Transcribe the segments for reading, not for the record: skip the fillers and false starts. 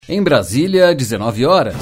Em Brasília, 19 horas.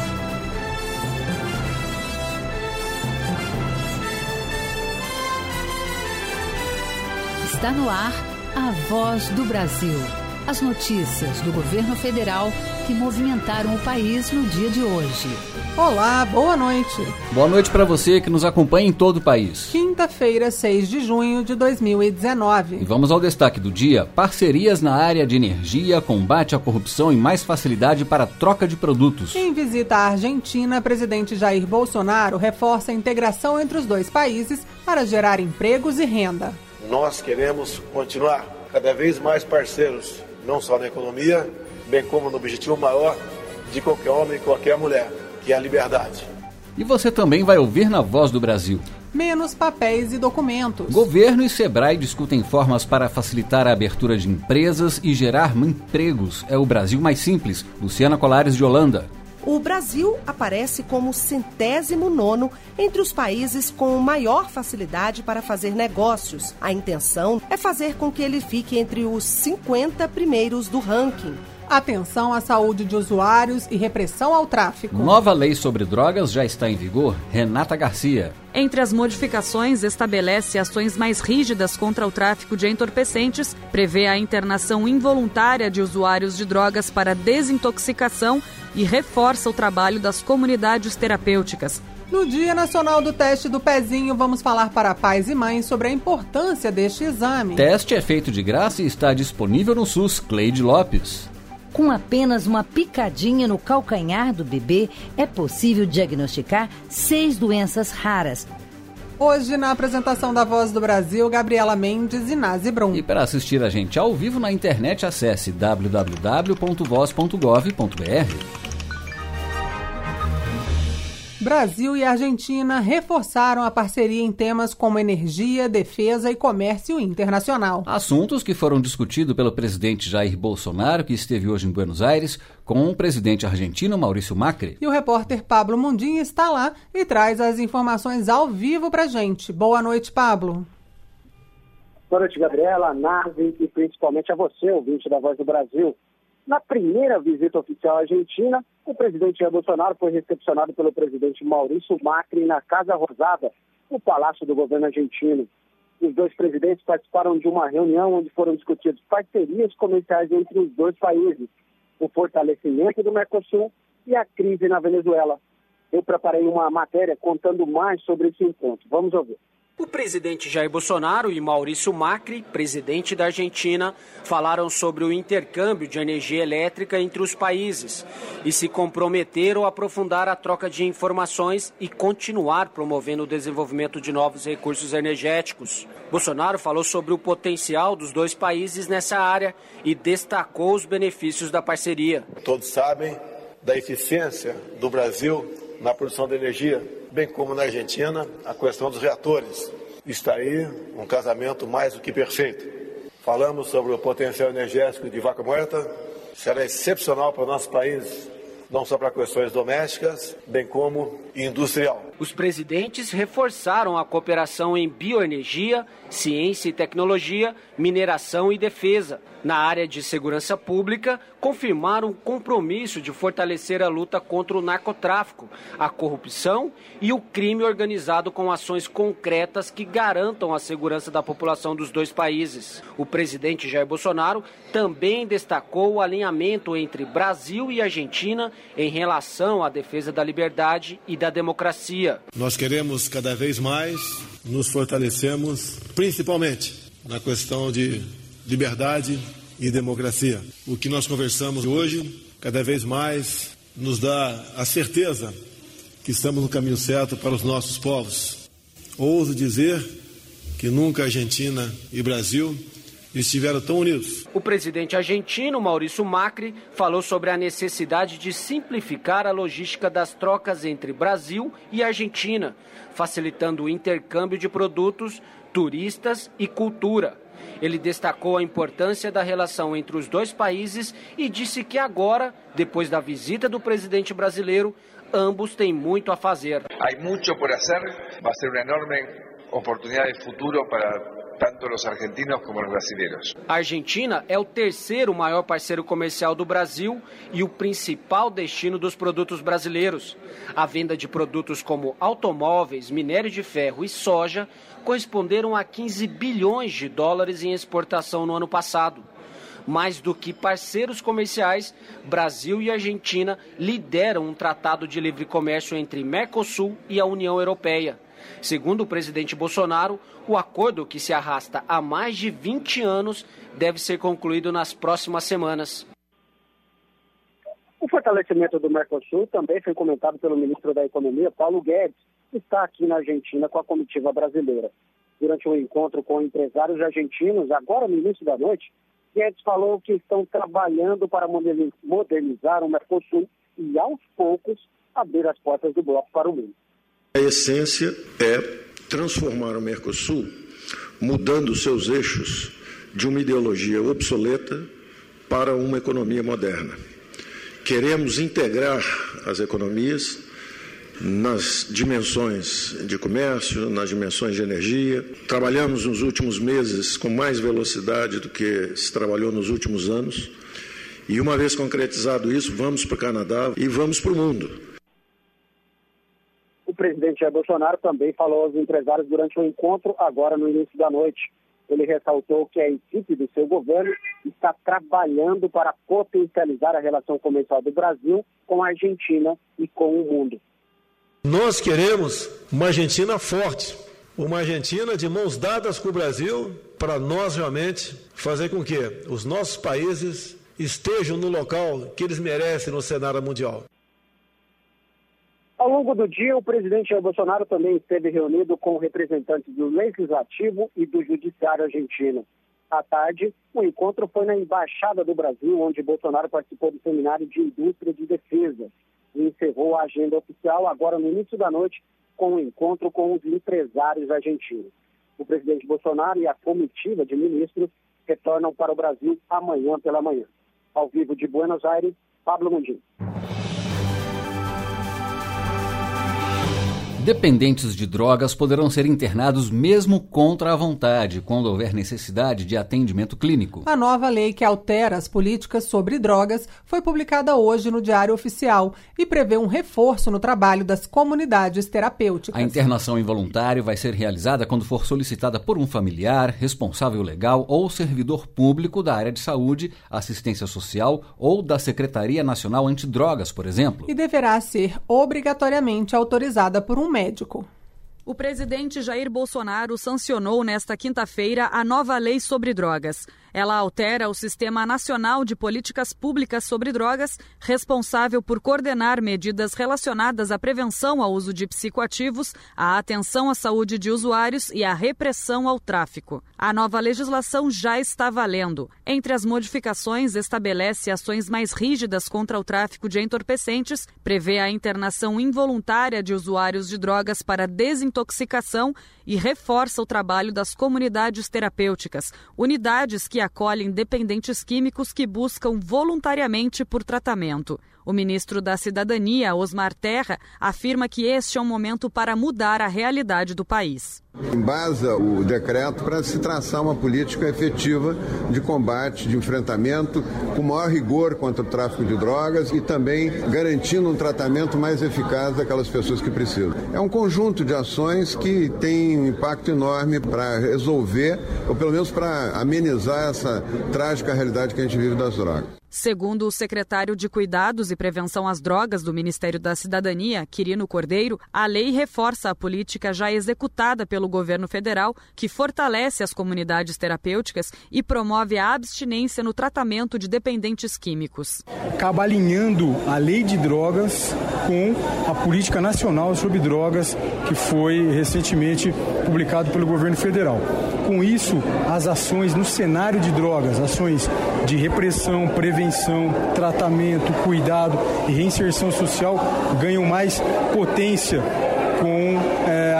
Está no ar a Voz do Brasil. As notícias do governo federal que movimentaram o país no dia de hoje. Olá, boa noite. Boa noite para você que nos acompanha em todo o país. Quinta-feira, 6 de junho de 2019. E vamos ao destaque do dia: parcerias na área de energia, combate à corrupção e mais facilidade para a troca de produtos. Em visita à Argentina, presidente Jair Bolsonaro reforça a integração entre os dois países para gerar empregos e renda. Nós queremos continuar cada vez mais parceiros, não só na economia, bem como no objetivo maior de qualquer homem e qualquer mulher, que é a liberdade. E você também vai ouvir na Voz do Brasil. Menos papéis e documentos. Governo e Sebrae discutem formas para facilitar a abertura de empresas e gerar empregos. É o Brasil mais simples. Luciana Colares, de Holanda. O Brasil aparece como 109º entre os países com maior facilidade para fazer negócios. A intenção é fazer com que ele fique entre os 50 primeiros do ranking. Atenção à saúde de usuários e repressão ao tráfico. Nova lei sobre drogas já está em vigor. Renata Garcia. Entre as modificações, estabelece ações mais rígidas contra o tráfico de entorpecentes, prevê a internação involuntária de usuários de drogas para desintoxicação e reforça o trabalho das comunidades terapêuticas. No Dia Nacional do Teste do Pezinho, vamos falar para pais e mães sobre a importância deste exame. Teste é feito de graça e está disponível no SUS. Cleide Lopes. Com apenas uma picadinha no calcanhar do bebê, é possível diagnosticar 6 doenças raras. Hoje, na apresentação da Voz do Brasil, Gabriela Mendes e Nazi Brum. E para assistir a gente ao vivo na internet, acesse www.voz.gov.br. Brasil e Argentina reforçaram a parceria em temas como energia, defesa e comércio internacional. Assuntos que foram discutidos pelo presidente Jair Bolsonaro, que esteve hoje em Buenos Aires, com o presidente argentino Maurício Macri. E o repórter Pablo Mundim está lá e traz as informações ao vivo pra gente. Boa noite, Pablo. Boa noite, Gabriela, Nazi e principalmente a você, ouvinte da Voz do Brasil. Na primeira visita oficial à Argentina, o presidente Jair Bolsonaro foi recepcionado pelo presidente Maurício Macri na Casa Rosada, no Palácio do Governo argentino. Os dois presidentes participaram de uma reunião onde foram discutidas parcerias comerciais entre os dois países, o fortalecimento do Mercosul e a crise na Venezuela. Eu preparei uma matéria contando mais sobre esse encontro. Vamos ouvir. O presidente Jair Bolsonaro e Maurício Macri, presidente da Argentina, falaram sobre o intercâmbio de energia elétrica entre os países e se comprometeram a aprofundar a troca de informações e continuar promovendo o desenvolvimento de novos recursos energéticos. Bolsonaro falou sobre o potencial dos dois países nessa área e destacou os benefícios da parceria. Todos sabem da eficiência do Brasil na produção de energia, bem como na Argentina, a questão dos reatores. Está aí um casamento mais do que perfeito. Falamos sobre o potencial energético de Vaca Muerta, será excepcional para o nosso país, não só para questões domésticas, bem como industrial. Os presidentes reforçaram a cooperação em bioenergia, ciência e tecnologia, mineração e defesa. Na área de segurança pública, confirmaram o compromisso de fortalecer a luta contra o narcotráfico, a corrupção e o crime organizado com ações concretas que garantam a segurança da população dos dois países. O presidente Jair Bolsonaro também destacou o alinhamento entre Brasil e Argentina em relação à defesa da liberdade e da democracia. Nós queremos cada vez mais nos fortalecermos, principalmente na questão de liberdade e democracia. O que nós conversamos hoje, cada vez mais, nos dá a certeza que estamos no caminho certo para os nossos povos. Ouso dizer que nunca Argentina e Brasil estiveram tão unidos. O presidente argentino, Maurício Macri, falou sobre a necessidade de simplificar a logística das trocas entre Brasil e Argentina, facilitando o intercâmbio de produtos, turistas e cultura. Ele destacou a importância da relação entre os dois países e disse que agora, depois da visita do presidente brasileiro, ambos têm muito a fazer. Há muito por fazer, vai ser uma enorme oportunidade de futuro para tanto los argentinos como los brasileños. A Argentina é o terceiro maior parceiro comercial do Brasil e o principal destino dos produtos brasileiros. A venda de produtos como automóveis, minério de ferro e soja corresponderam a 15 bilhões de dólares em exportação no ano passado. Mais do que parceiros comerciais, Brasil e Argentina lideram um tratado de livre comércio entre Mercosul e a União Europeia. Segundo o presidente Bolsonaro, o acordo, que se arrasta há mais de 20 anos, deve ser concluído nas próximas semanas. O fortalecimento do Mercosul também foi comentado pelo ministro da Economia, Paulo Guedes, que está aqui na Argentina com a comitiva brasileira. Durante um encontro com empresários argentinos, agora no início da noite, Guedes falou que estão trabalhando para modernizar o Mercosul e, aos poucos, abrir as portas do bloco para o mundo. A essência é transformar o Mercosul, mudando seus eixos de uma ideologia obsoleta para uma economia moderna. Queremos integrar as economias nas dimensões de comércio, nas dimensões de energia. Trabalhamos nos últimos meses com mais velocidade do que se trabalhou nos últimos anos. E uma vez concretizado isso, vamos para o Canadá e vamos para o mundo. O presidente Jair Bolsonaro também falou aos empresários durante o encontro, agora no início da noite. Ele ressaltou que a equipe do seu governo está trabalhando para potencializar a relação comercial do Brasil com a Argentina e com o mundo. Nós queremos uma Argentina forte, uma Argentina de mãos dadas com o Brasil, para nós realmente fazer com que os nossos países estejam no local que eles merecem no cenário mundial. Ao longo do dia, o presidente Jair Bolsonaro também esteve reunido com representantes do Legislativo e do Judiciário argentino. À tarde, o encontro foi na Embaixada do Brasil, onde Bolsonaro participou do seminário de Indústria de Defesa. E encerrou a agenda oficial agora no início da noite com um encontro com os empresários argentinos. O presidente Bolsonaro e a comitiva de ministros retornam para o Brasil amanhã pela manhã. Ao vivo de Buenos Aires, Pablo Mundim. Dependentes de drogas poderão ser internados mesmo contra a vontade, quando houver necessidade de atendimento clínico. A nova lei que altera as políticas sobre drogas foi publicada hoje no Diário Oficial e prevê um reforço no trabalho das comunidades terapêuticas. A internação involuntária vai ser realizada quando for solicitada por um familiar, responsável legal ou servidor público da área de saúde, assistência social ou da Secretaria Nacional Antidrogas, por exemplo. E deverá ser obrigatoriamente autorizada por um médico. O presidente Jair Bolsonaro sancionou nesta quinta-feira a nova lei sobre drogas. Ela altera o Sistema Nacional de Políticas Públicas sobre Drogas, responsável por coordenar medidas relacionadas à prevenção ao uso de psicoativos, à atenção à saúde de usuários e à repressão ao tráfico. A nova legislação já está valendo. Entre as modificações, estabelece ações mais rígidas contra o tráfico de entorpecentes, prevê a internação involuntária de usuários de drogas para desintoxicação e reforça o trabalho das comunidades terapêuticas, unidades que acolhem dependentes químicos que buscam voluntariamente por tratamento. O ministro da Cidadania, Osmar Terra, afirma que este é um momento para mudar a realidade do país. Embasa o decreto para se traçar uma política efetiva de combate, de enfrentamento, com maior rigor contra o tráfico de drogas e também garantindo um tratamento mais eficaz daquelas pessoas que precisam. É um conjunto de ações que tem um impacto enorme para resolver, ou pelo menos para amenizar essa trágica realidade que a gente vive das drogas. Segundo o secretário de Cuidados e Prevenção às Drogas do Ministério da Cidadania, Quirino Cordeiro, a lei reforça a política já executada pelo governo federal, que fortalece as comunidades terapêuticas e promove a abstinência no tratamento de dependentes químicos. Acaba alinhando a lei de drogas com a política nacional sobre drogas, que foi recentemente publicado pelo governo federal. Com isso, as ações no cenário de drogas, ações de repressão, prevenção, tratamento, cuidado e reinserção social ganham mais potência com a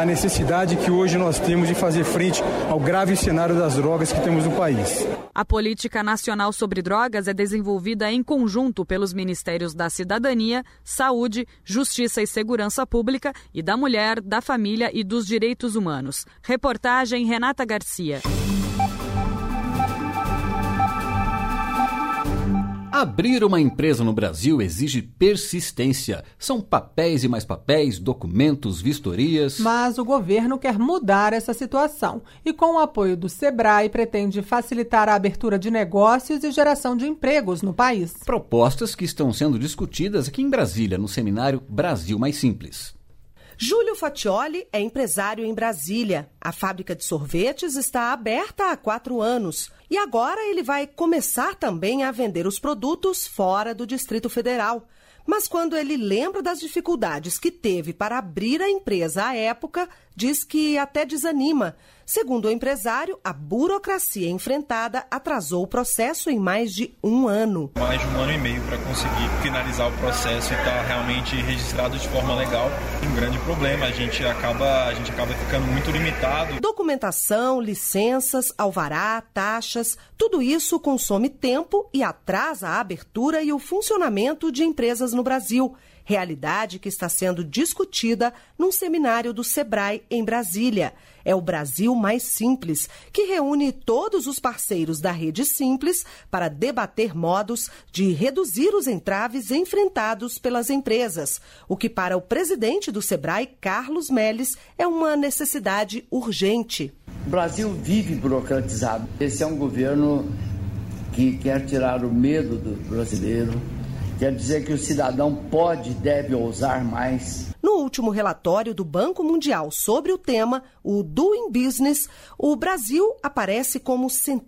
a necessidade que hoje nós temos de fazer frente ao grave cenário das drogas que temos no país. A Política Nacional sobre Drogas é desenvolvida em conjunto pelos Ministérios da Cidadania, Saúde, Justiça e Segurança Pública e da Mulher, da Família e dos Direitos Humanos. Reportagem Renata Garcia. Abrir uma empresa no Brasil exige persistência. São papéis e mais papéis, documentos, vistorias. Mas o governo quer mudar essa situação e, com o apoio do Sebrae, pretende facilitar a abertura de negócios e geração de empregos no país. Propostas que estão sendo discutidas aqui em Brasília, no seminário Brasil Mais Simples. Júlio Fatioli é empresário em Brasília. A fábrica de sorvetes está aberta há 4 anos. E agora ele vai começar também a vender os produtos fora do Distrito Federal. Mas quando ele lembra das dificuldades que teve para abrir a empresa à época, diz que até desanima. Segundo o empresário, a burocracia enfrentada atrasou o processo em mais de 1 ano. Mais de 1 ano e meio para conseguir finalizar o processo e estar realmente registrado de forma legal. Um grande problema, a gente acaba ficando muito limitado. Documentação, licenças, alvará, taxas, tudo isso consome tempo e atrasa a abertura e o funcionamento de empresas no Brasil. Realidade que está sendo discutida num seminário do Sebrae em Brasília. É o Brasil Mais Simples, que reúne todos os parceiros da Rede Simples para debater modos de reduzir os entraves enfrentados pelas empresas, o que para o presidente do Sebrae, Carlos Melles, é uma necessidade urgente. O Brasil vive burocratizado. Esse é um governo que quer tirar o medo do brasileiro. Quer dizer que o cidadão pode e deve ousar mais. No último relatório do Banco Mundial sobre o tema, o Doing Business, o Brasil aparece como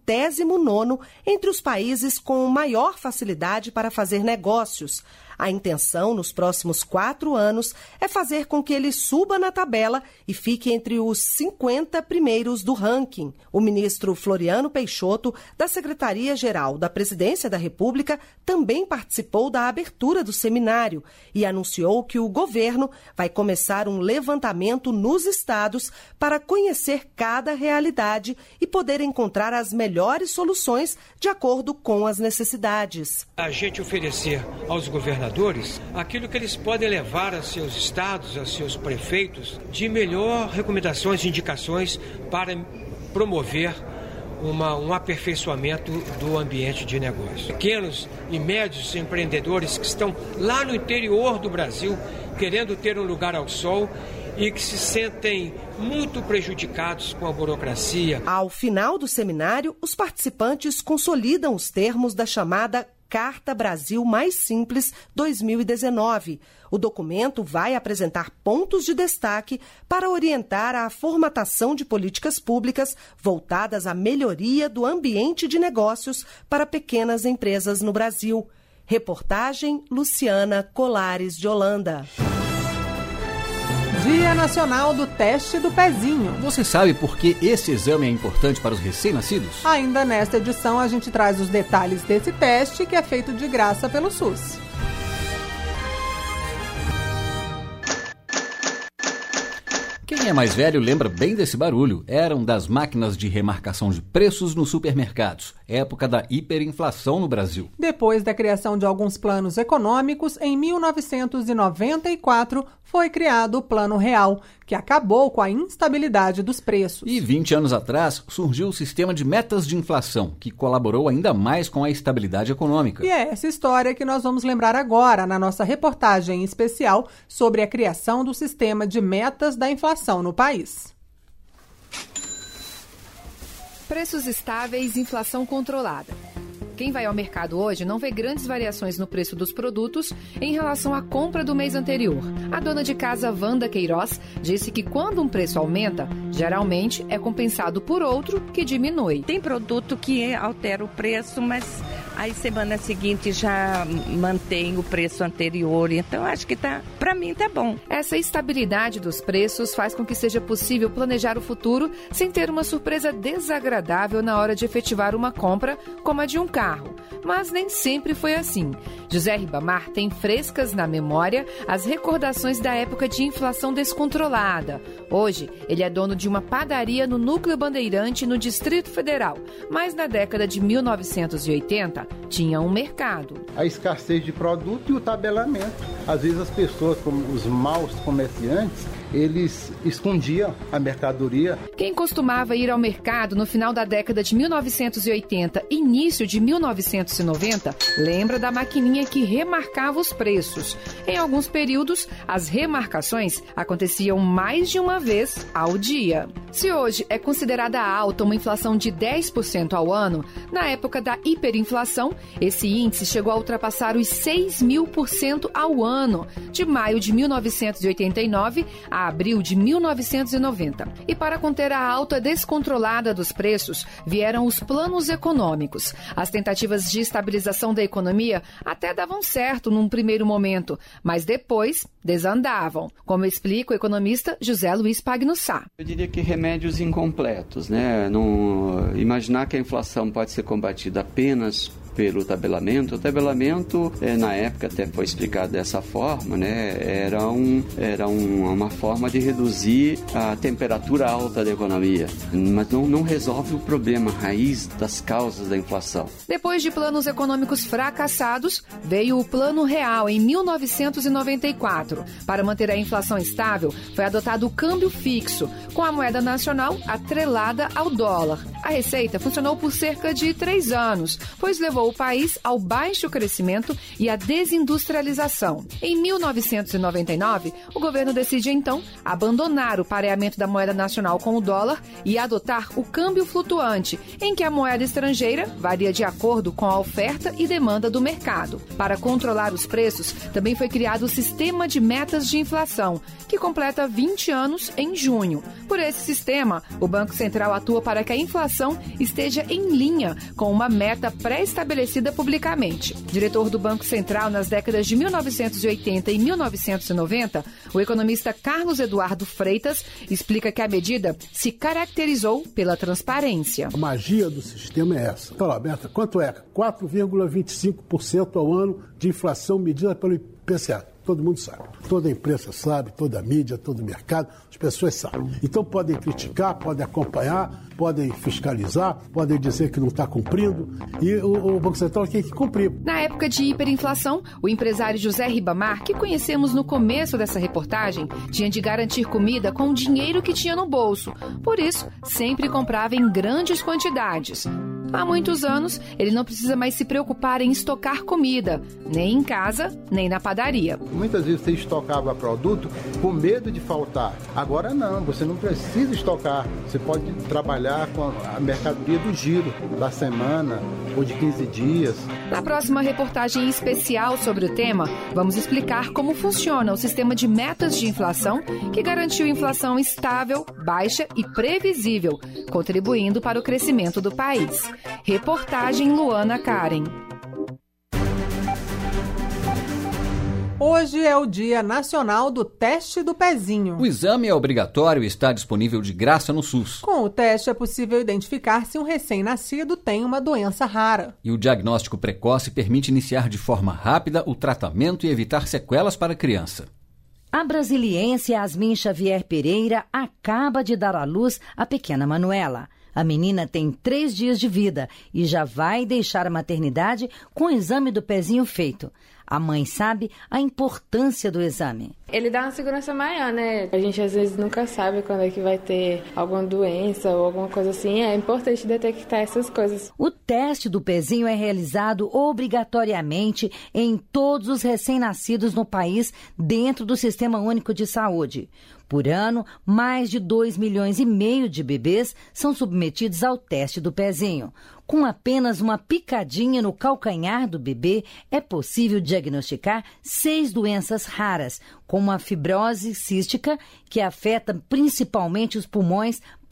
109º entre os países com maior facilidade para fazer negócios. A intenção, nos próximos 4 anos, é fazer com que ele suba na tabela e fique entre os 50 primeiros do ranking. O ministro Floriano Peixoto, da Secretaria-Geral da Presidência da República, também participou da abertura do seminário e anunciou que o governo vai começar um levantamento nos estados para conhecer cada realidade e poder encontrar as melhores soluções de acordo com as necessidades. A gente oferecer aos governadores aquilo que eles podem levar a seus estados, a seus prefeitos, de melhor recomendações e indicações para promover um aperfeiçoamento do ambiente de negócio. Pequenos e médios empreendedores que estão lá no interior do Brasil, querendo ter um lugar ao sol e que se sentem muito prejudicados com a burocracia. Ao final do seminário, os participantes consolidam os termos da chamada Carta Brasil Mais Simples 2019. O documento vai apresentar pontos de destaque para orientar a formatação de políticas públicas voltadas à melhoria do ambiente de negócios para pequenas empresas no Brasil. Reportagem Luciana Colares de Holanda. Dia Nacional do Teste do Pezinho. Você sabe por que esse exame é importante para os recém-nascidos? Ainda nesta edição a gente traz os detalhes desse teste que é feito de graça pelo SUS. Quem é mais velho lembra bem desse barulho. Eram das máquinas de remarcação de preços nos supermercados, época da hiperinflação no Brasil. Depois da criação de alguns planos econômicos, em 1994 foi criado o Plano Real, que acabou com a instabilidade dos preços. E 20 anos atrás surgiu o sistema de metas de inflação, que colaborou ainda mais com a estabilidade econômica. E é essa história que nós vamos lembrar agora na nossa reportagem especial sobre a criação do sistema de metas da inflação no país. Preços estáveis e inflação controlada. Quem vai ao mercado hoje não vê grandes variações no preço dos produtos em relação à compra do mês anterior. A dona de casa, Wanda Queiroz, disse que quando um preço aumenta, geralmente é compensado por outro que diminui. Tem produto que altera o preço, mas aí semana seguinte já mantém o preço anterior. Então acho que para mim tá bom. Essa estabilidade dos preços faz com que seja possível planejar o futuro sem ter uma surpresa desagradável na hora de efetivar uma compra, como a de um carro. mas nem sempre foi assim. José Ribamar tem frescas na memória as recordações da época de inflação descontrolada. Hoje, ele é dono de uma padaria no Núcleo Bandeirante, no Distrito Federal, mas na década de 1980 tinha um mercado. A escassez de produto e o tabelamento. Às vezes as pessoas, como os maus comerciantes, eles escondiam a mercadoria. Quem costumava ir ao mercado no final da década de 1980 e início de 1990, lembra da maquininha que remarcava os preços. Em alguns períodos, as remarcações aconteciam mais de uma vez ao dia. Se hoje é considerada alta uma inflação de 10% ao ano, na época da hiperinflação, esse índice chegou a ultrapassar os 6.000% ao ano, de maio de 1989 a abril de 1990. E para conter a alta descontrolada dos preços, vieram os planos econômicos. As tentativas de estabilização da economia até davam certo num primeiro momento, mas depois desandavam, como explica o economista José Luiz Pagnussá. Eu diria que remédios incompletos, né? Não imaginar que a inflação pode ser combatida apenas pelo tabelamento. O tabelamento, na época até foi explicado dessa forma, né? Era uma forma de reduzir a temperatura alta da economia, mas não resolve o problema, a raiz das causas da inflação. Depois de planos econômicos fracassados, veio o Plano Real em 1994. Para manter a inflação estável, foi adotado o câmbio fixo, com a moeda nacional atrelada ao dólar. A receita funcionou por cerca de 3 anos, pois levou o país ao baixo crescimento e à desindustrialização. Em 1999, o governo decide então abandonar o pareamento da moeda nacional com o dólar e adotar o câmbio flutuante, em que a moeda estrangeira varia de acordo com a oferta e demanda do mercado. Para controlar os preços, também foi criado o Sistema de Metas de Inflação, que completa 20 anos em junho. Por esse sistema, o Banco Central atua para que a inflação esteja em linha com uma meta pré-estabelecida publicamente. Diretor do Banco Central nas décadas de 1980 e 1990, o economista Carlos Eduardo Freitas explica que a medida se caracterizou pela transparência. A magia do sistema é essa. Fala, Berta, quanto é? 4,25% ao ano de inflação medida pelo IPCA. Todo mundo sabe. Toda a imprensa sabe, toda a mídia, todo o mercado, as pessoas sabem. Então podem criticar, podem acompanhar, podem fiscalizar, podem dizer que não está cumprindo e o Banco Central tem que cumprir. Na época de hiperinflação, o empresário José Ribamar, que conhecemos no começo dessa reportagem, tinha de garantir comida com o dinheiro que tinha no bolso. Por isso, sempre comprava em grandes quantidades. Há muitos anos, ele não precisa mais se preocupar em estocar comida, nem em casa, nem na padaria. Muitas vezes você estocava produto com medo de faltar. Agora não, você não precisa estocar. Você pode trabalhar com a mercadoria do giro da semana ou de 15 dias. Na próxima reportagem especial sobre o tema, vamos explicar como funciona o sistema de metas de inflação que garantiu inflação estável, baixa e previsível, contribuindo para o crescimento do país. Reportagem Luana Karen. Hoje é o Dia Nacional do Teste do Pezinho. O exame é obrigatório e está disponível de graça no SUS. Com o teste é possível identificar se um recém-nascido tem uma doença rara. E o diagnóstico precoce permite iniciar de forma rápida o tratamento e evitar sequelas para a criança. A brasiliense Yasmin Xavier Pereira acaba de dar à luz a pequena Manuela. A menina tem 3 dias de vida e já vai deixar a maternidade com o exame do pezinho feito. A mãe sabe a importância do exame. Ele dá uma segurança maior, né? A gente às vezes nunca sabe quando é que vai ter alguma doença ou alguma coisa assim. É importante detectar essas coisas. O teste do pezinho é realizado obrigatoriamente em todos os recém-nascidos no país dentro do Sistema Único de Saúde. Por ano, mais de 2,5 milhões de bebês são submetidos ao teste do pezinho. Com apenas uma picadinha no calcanhar do bebê, é possível diagnosticar 6 doenças raras, como a fibrose cística, que afeta principalmente os pulmões,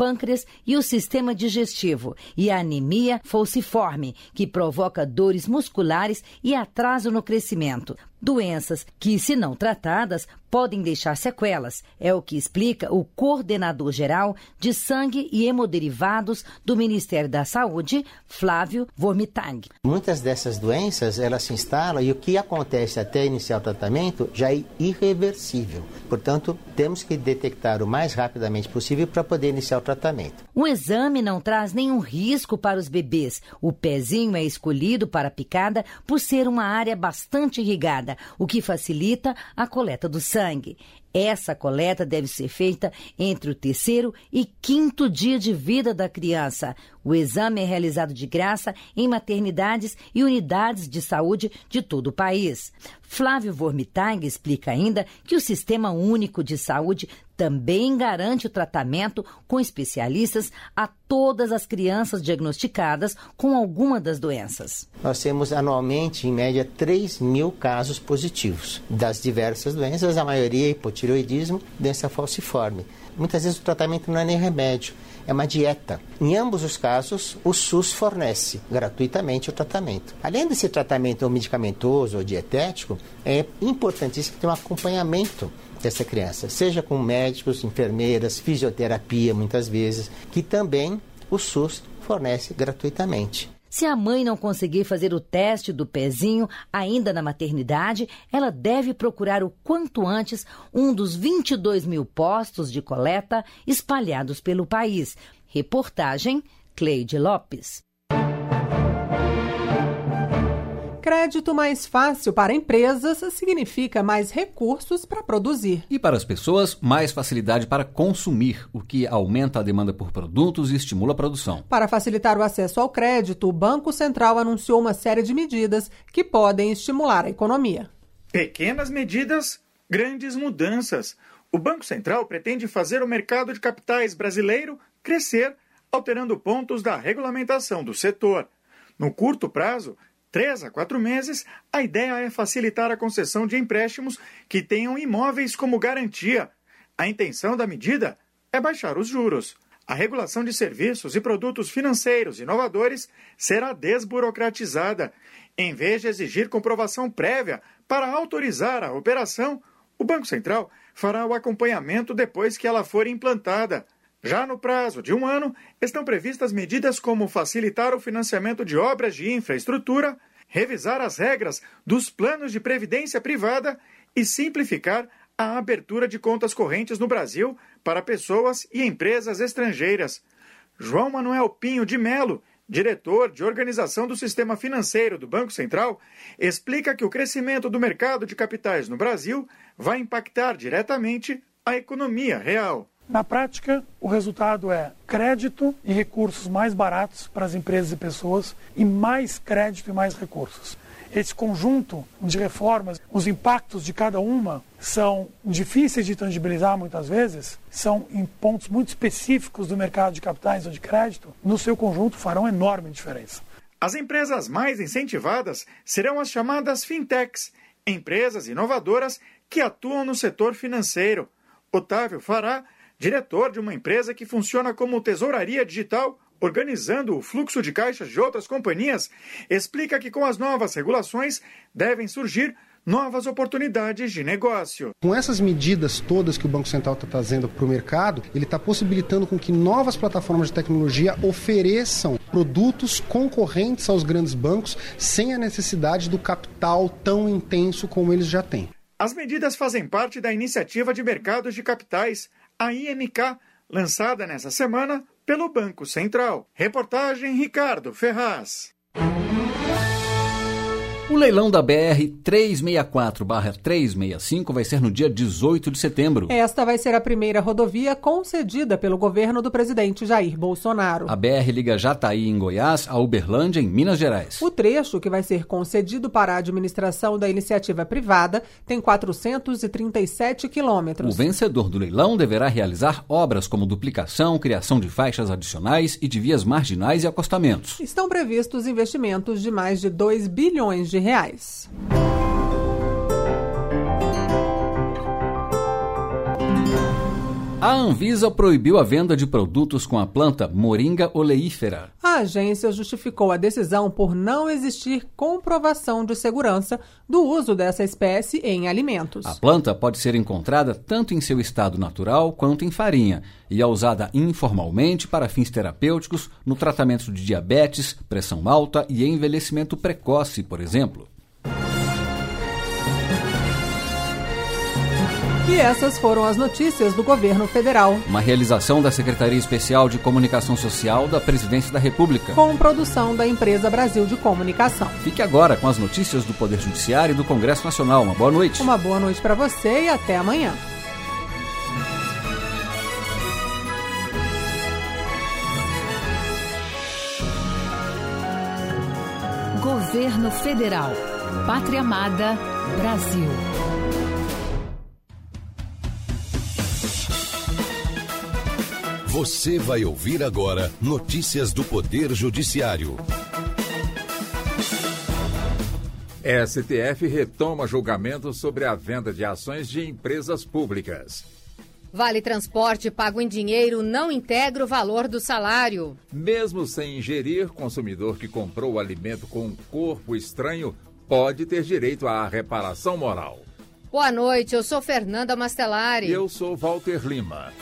pâncreas e o sistema digestivo, e a anemia falciforme, que provoca dores musculares e atraso no crescimento. Doenças que, se não tratadas, podem deixar sequelas. É o que explica o coordenador-geral de sangue e hemoderivados do Ministério da Saúde, Flávio Vormitang. Muitas dessas doenças, elas se instalam e o que acontece até iniciar o tratamento já é irreversível. Portanto, temos que detectar o mais rapidamente possível para poder iniciar o tratamento. O exame não traz nenhum risco para os bebês. O pezinho é escolhido para a picada por ser uma área bastante irrigada, o que facilita a coleta do sangue. Essa coleta deve ser feita entre o 3º e 5º dia de vida da criança. O exame é realizado de graça em maternidades e unidades de saúde de todo o país. Flávio Vormitang explica ainda que o Sistema Único de Saúde também garante o tratamento com especialistas a todas as crianças diagnosticadas com alguma das doenças. Nós temos anualmente, em média, 3 mil casos positivos das diversas doenças, a maioria hipotireoidismo, doença falciforme. Muitas vezes o tratamento não é nem remédio, é uma dieta. Em ambos os casos, o SUS fornece gratuitamente o tratamento. Além desse tratamento medicamentoso ou dietético, é importantíssimo ter um acompanhamento dessa criança, seja com médicos, enfermeiras, fisioterapia, muitas vezes, que também o SUS fornece gratuitamente. Se a mãe não conseguir fazer o teste do pezinho ainda na maternidade, ela deve procurar o quanto antes um dos 22 mil postos de coleta espalhados pelo país. Reportagem Cleide Lopes. Crédito mais fácil para empresas significa mais recursos para produzir. E para as pessoas, mais facilidade para consumir, o que aumenta a demanda por produtos e estimula a produção. Para facilitar o acesso ao crédito, o Banco Central anunciou uma série de medidas que podem estimular a economia. Pequenas medidas, grandes mudanças. O Banco Central pretende fazer o mercado de capitais brasileiro crescer, alterando pontos da regulamentação do setor. No curto prazo, 3 a 4 meses, a ideia é facilitar a concessão de empréstimos que tenham imóveis como garantia. A intenção da medida é baixar os juros. A regulação de serviços e produtos financeiros inovadores será desburocratizada. Em vez de exigir comprovação prévia para autorizar a operação, o Banco Central fará o acompanhamento depois que ela for implantada. Já no prazo de 1 ano, estão previstas medidas como facilitar o financiamento de obras de infraestrutura, revisar as regras dos planos de previdência privada e simplificar a abertura de contas correntes no Brasil para pessoas e empresas estrangeiras. João Manuel Pinho de Melo, diretor de organização do sistema financeiro do Banco Central, explica que o crescimento do mercado de capitais no Brasil vai impactar diretamente a economia real. Na prática, o resultado é crédito e recursos mais baratos para as empresas e pessoas e mais crédito e mais recursos. Esse conjunto de reformas, os impactos de cada uma são difíceis de tangibilizar muitas vezes, são em pontos muito específicos do mercado de capitais ou de crédito, no seu conjunto farão enorme diferença. As empresas mais incentivadas serão as chamadas fintechs, empresas inovadoras que atuam no setor financeiro. Otávio Fará, diretor de uma empresa que funciona como tesouraria digital, organizando o fluxo de caixas de outras companhias, explica que com as novas regulações devem surgir novas oportunidades de negócio. Com essas medidas todas que o Banco Central está trazendo para o mercado, ele está possibilitando com que novas plataformas de tecnologia ofereçam produtos concorrentes aos grandes bancos sem a necessidade do capital tão intenso como eles já têm. As medidas fazem parte da iniciativa de mercados de capitais, a IMK, lançada nessa semana pelo Banco Central. Reportagem Ricardo Ferraz. O leilão da BR 364/365 vai ser no dia 18 de setembro. Esta vai ser a primeira rodovia concedida pelo governo do presidente Jair Bolsonaro. A BR liga Jataí, em Goiás, a Uberlândia, em Minas Gerais. O trecho que vai ser concedido para a administração da iniciativa privada tem 437 quilômetros. O vencedor do leilão deverá realizar obras como duplicação, criação de faixas adicionais e de vias marginais e acostamentos. Estão previstos investimentos de mais de 2 bilhões de reais. A Anvisa proibiu a venda de produtos com a planta Moringa oleífera. A agência justificou a decisão por não existir comprovação de segurança do uso dessa espécie em alimentos. A planta pode ser encontrada tanto em seu estado natural quanto em farinha e é usada informalmente para fins terapêuticos no tratamento de diabetes, pressão alta e envelhecimento precoce, por exemplo. E essas foram as notícias do governo federal. Uma realização da Secretaria Especial de Comunicação Social da Presidência da República. Com produção da Empresa Brasil de Comunicação. Fique agora com as notícias do Poder Judiciário e do Congresso Nacional. Uma boa noite. Uma boa noite para você e até amanhã. Governo Federal. Pátria Amada, Brasil. Você vai ouvir agora notícias do Poder Judiciário. STF retoma julgamento sobre a venda de ações de empresas públicas. Vale Transporte pago em dinheiro não integra o valor do salário. Mesmo sem ingerir, consumidor que comprou o alimento com um corpo estranho pode ter direito à reparação moral. Boa noite, eu sou Fernanda Mastelari. E eu sou Walter Lima.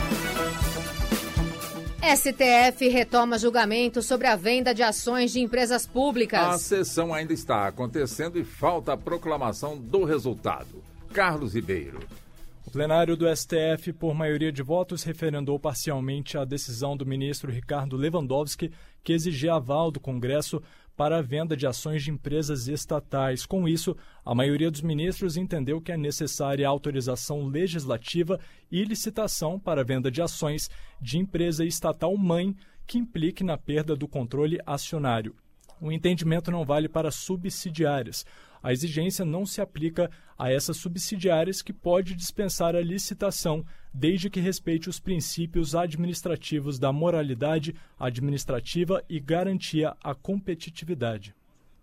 STF retoma julgamento sobre a venda de ações de empresas públicas. A sessão ainda está acontecendo e falta a proclamação do resultado. Carlos Ribeiro. O plenário do STF, por maioria de votos, referendou parcialmente a decisão do ministro Ricardo Lewandowski, que exigia aval do Congresso para a venda de ações de empresas estatais. Com isso, a maioria dos ministros entendeu que é necessária a autorização legislativa e licitação para a venda de ações de empresa estatal mãe que implique na perda do controle acionário. O entendimento não vale para subsidiárias. A exigência não se aplica a essas subsidiárias que pode dispensar a licitação, desde que respeite os princípios administrativos da moralidade administrativa e garantia à competitividade.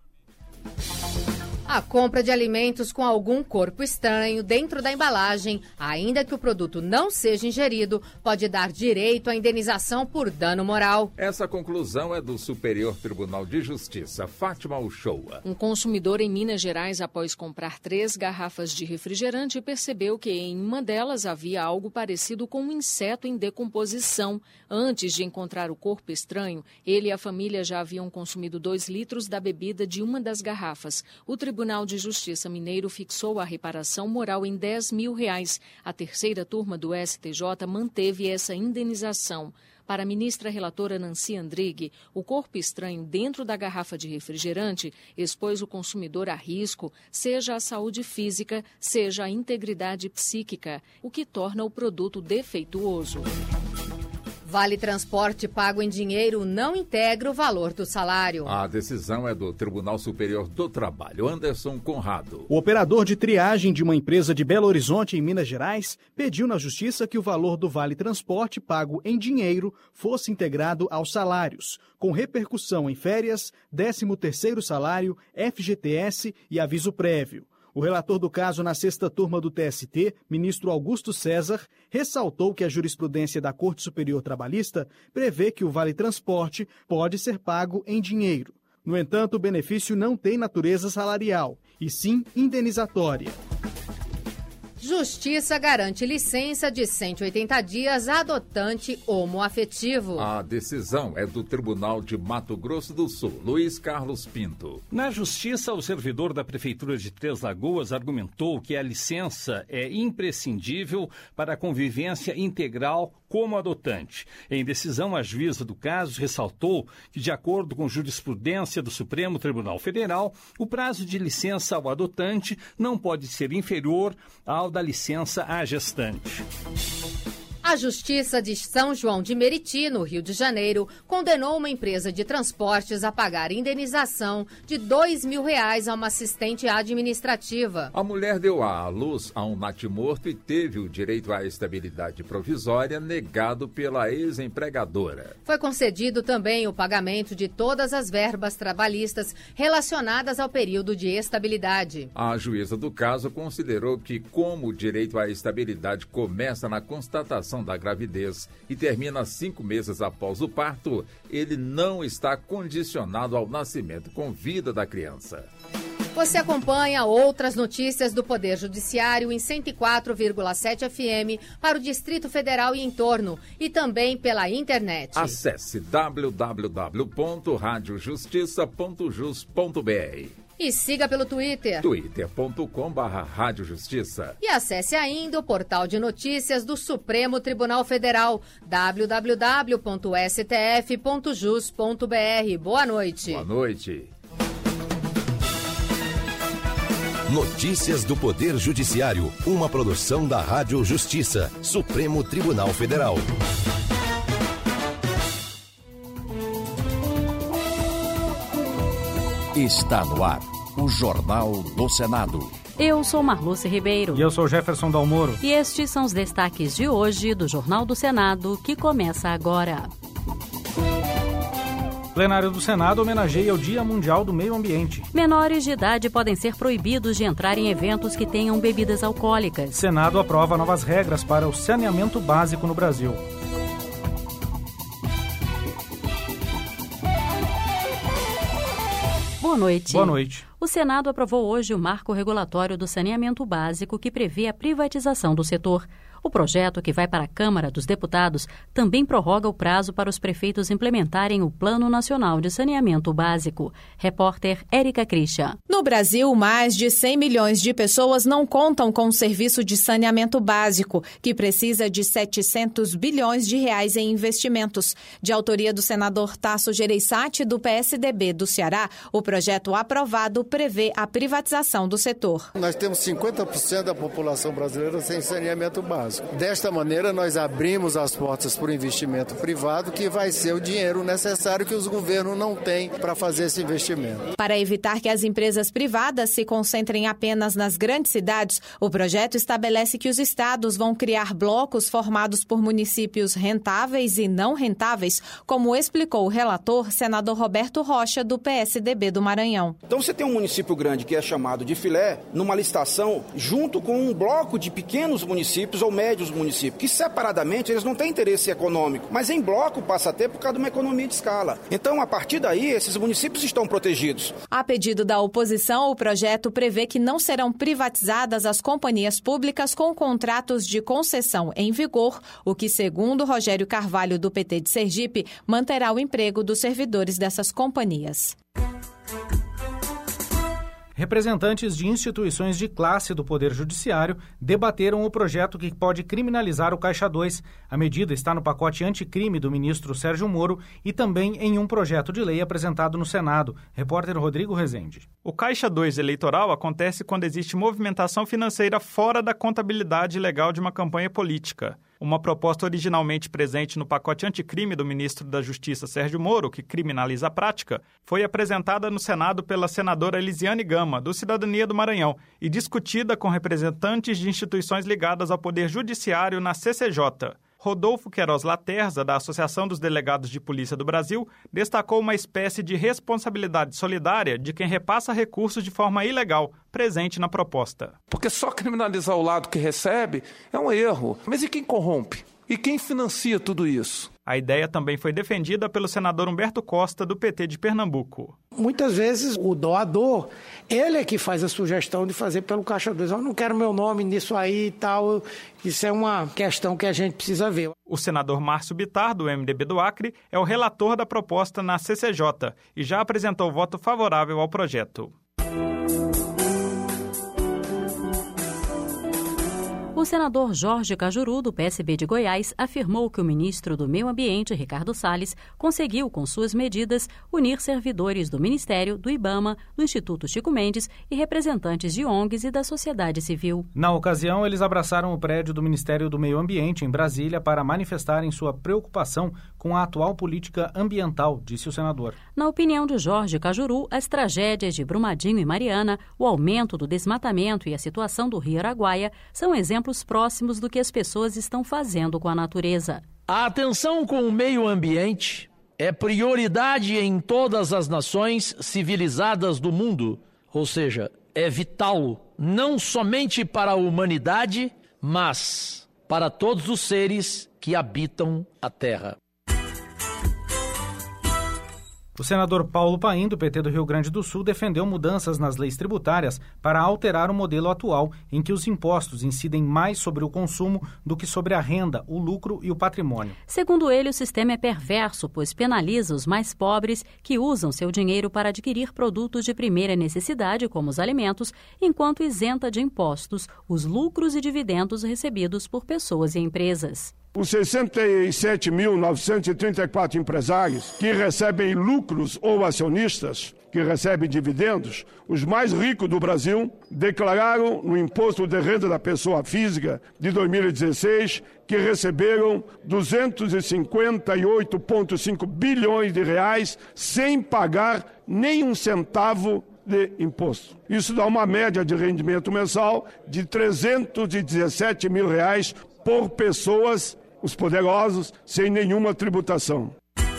A compra de alimentos com algum corpo estranho dentro da embalagem, ainda que o produto não seja ingerido, pode dar direito à indenização por dano moral. Essa conclusão é do Superior Tribunal de Justiça, Fátima Uchoa. Um consumidor em Minas Gerais, após comprar 3 garrafas de refrigerante, percebeu que em uma delas havia algo parecido com um inseto em decomposição. Antes de encontrar o corpo estranho, ele e a família já haviam consumido 2 litros da bebida de uma das garrafas. O Tribunal de Justiça Mineiro fixou a reparação moral em R$10 mil. A terceira turma do STJ manteve essa indenização. Para a ministra relatora Nancy Andrighi, o corpo estranho dentro da garrafa de refrigerante expôs o consumidor a risco, seja a saúde física, seja a integridade psíquica, o que torna o produto defeituoso. Vale Transporte pago em dinheiro não integra o valor do salário. A decisão é do Tribunal Superior do Trabalho, Anderson Conrado. O operador de triagem de uma empresa de Belo Horizonte, em Minas Gerais, pediu na Justiça que o valor do Vale Transporte pago em dinheiro fosse integrado aos salários, com repercussão em férias, 13º salário, FGTS e aviso prévio. O relator do caso na 6ª turma do TST, ministro Augusto César, ressaltou que a jurisprudência da Corte Superior Trabalhista prevê que o Vale Transporte pode ser pago em dinheiro. No entanto, o benefício não tem natureza salarial, e sim indenizatória. Justiça garante licença de 180 dias a adotante homoafetivo. A decisão é do Tribunal de Mato Grosso do Sul, Luiz Carlos Pinto. Na Justiça, o servidor da Prefeitura de Três Lagoas argumentou que a licença é imprescindível para a convivência integral como adotante. Em decisão, a juíza do caso ressaltou que, de acordo com jurisprudência do Supremo Tribunal Federal, o prazo de licença ao adotante não pode ser inferior ao da licença à gestante. A Justiça de São João de Meriti, no Rio de Janeiro, condenou uma empresa de transportes a pagar indenização de R$2 mil a uma assistente administrativa. A mulher deu à luz a um natimorto e teve o direito à estabilidade provisória negado pela ex-empregadora. Foi concedido também o pagamento de todas as verbas trabalhistas relacionadas ao período de estabilidade. A juíza do caso considerou que, como o direito à estabilidade começa na constatação interrupção da gravidez e termina 5 meses após o parto, ele não está condicionado ao nascimento com vida da criança. Você acompanha outras notícias do Poder Judiciário em 104,7 FM para o Distrito Federal e entorno e também pela internet. Acesse www.radiojustiça.jus.br e siga pelo Twitter, twitter.com/radiojustiça. E acesse ainda o portal de notícias do Supremo Tribunal Federal, www.stf.jus.br. Boa noite. Boa noite. Notícias do Poder Judiciário, uma produção da Rádio Justiça, Supremo Tribunal Federal. Está no ar, o Jornal do Senado. Eu sou Marluce Ribeiro. E eu sou Jefferson Dalmoro. E estes são os destaques de hoje do Jornal do Senado, que começa agora. Plenário do Senado homenageia o Dia Mundial do Meio Ambiente. Menores de idade podem ser proibidos de entrar em eventos que tenham bebidas alcoólicas. Senado aprova novas regras para o saneamento básico no Brasil. Boa noite. Boa noite. O Senado aprovou hoje o marco regulatório do saneamento básico que prevê a privatização do setor. O projeto, que vai para a Câmara dos Deputados, também prorroga o prazo para os prefeitos implementarem o Plano Nacional de Saneamento Básico. Repórter Érica Christian. No Brasil, mais de 100 milhões de pessoas não contam com o serviço de saneamento básico, que precisa de 700 bilhões de reais em investimentos. De autoria do senador Tasso Gereissati, do PSDB do Ceará, o projeto aprovado prevê a privatização do setor. Nós temos 50% da população brasileira sem saneamento básico. Desta maneira, nós abrimos as portas para o investimento privado, que vai ser o dinheiro necessário que os governos não têm para fazer esse investimento. Para evitar que as empresas privadas se concentrem apenas nas grandes cidades, o projeto estabelece que os estados vão criar blocos formados por municípios rentáveis e não rentáveis, como explicou o relator, senador Roberto Rocha, do PSDB do Maranhão. Então você tem um município grande que é chamado de filé, numa licitação, junto com um bloco de pequenos municípios ou médios municípios, que separadamente eles não têm interesse econômico, mas em bloco passa a ter por causa de uma economia de escala. Então, a partir daí, esses municípios estão protegidos. A pedido da oposição, o projeto prevê que não serão privatizadas as companhias públicas com contratos de concessão em vigor, o que, segundo Rogério Carvalho, do PT de Sergipe, manterá o emprego dos servidores dessas companhias. Representantes de instituições de classe do Poder Judiciário debateram o projeto que pode criminalizar o Caixa 2. A medida está no pacote anticrime do ministro Sérgio Moro e também em um projeto de lei apresentado no Senado. Repórter Rodrigo Rezende. O Caixa 2 eleitoral acontece quando existe movimentação financeira fora da contabilidade legal de uma campanha política. Uma proposta originalmente presente no pacote anticrime do ministro da Justiça Sérgio Moro, que criminaliza a prática, foi apresentada no Senado pela senadora Elisiane Gama, do Cidadania do Maranhão, e discutida com representantes de instituições ligadas ao Poder Judiciário na CCJ. Rodolfo Queiroz Laterza, da Associação dos Delegados de Polícia do Brasil, destacou uma espécie de responsabilidade solidária de quem repassa recursos de forma ilegal, presente na proposta. Porque só criminalizar o lado que recebe é um erro. Mas e quem corrompe? E quem financia tudo isso? A ideia também foi defendida pelo senador Humberto Costa, do PT de Pernambuco. Muitas vezes o doador, ele é que faz a sugestão de fazer pelo Caixa 2. Eu não quero meu nome nisso aí e tal. Isso é uma questão que a gente precisa ver. O senador Márcio Bittar, do MDB do Acre, é o relator da proposta na CCJ e já apresentou voto favorável ao projeto. O senador Jorge Cajuru, do PSB de Goiás, afirmou que o ministro do Meio Ambiente, Ricardo Salles, conseguiu, com suas medidas, unir servidores do Ministério, do IBAMA, do Instituto Chico Mendes e representantes de ONGs e da sociedade civil. Na ocasião, eles abraçaram o prédio do Ministério do Meio Ambiente, em Brasília, para manifestarem sua preocupação com a atual política ambiental, disse o senador. Na opinião de Jorge Cajuru, as tragédias de Brumadinho e Mariana, o aumento do desmatamento e a situação do Rio Araguaia são exemplos próximos do que as pessoas estão fazendo com a natureza. A atenção com o meio ambiente é prioridade em todas as nações civilizadas do mundo, ou seja, é vital não somente para a humanidade, mas para todos os seres que habitam a terra. O senador Paulo Paim, do PT do Rio Grande do Sul, defendeu mudanças nas leis tributárias para alterar o modelo atual, em que os impostos incidem mais sobre o consumo do que sobre a renda, o lucro e o patrimônio. Segundo ele, o sistema é perverso, pois penaliza os mais pobres que usam seu dinheiro para adquirir produtos de primeira necessidade, como os alimentos, enquanto isenta de impostos os lucros e dividendos recebidos por pessoas e empresas. Os 67.934 empresários que recebem lucros ou acionistas que recebem dividendos, os mais ricos do Brasil, declararam no Imposto de Renda da Pessoa Física de 2016 que receberam 258,5 bilhões de reais sem pagar nem um centavo de imposto. Isso dá uma média de rendimento mensal de 317 mil reais por pessoas, os poderosos, sem nenhuma tributação.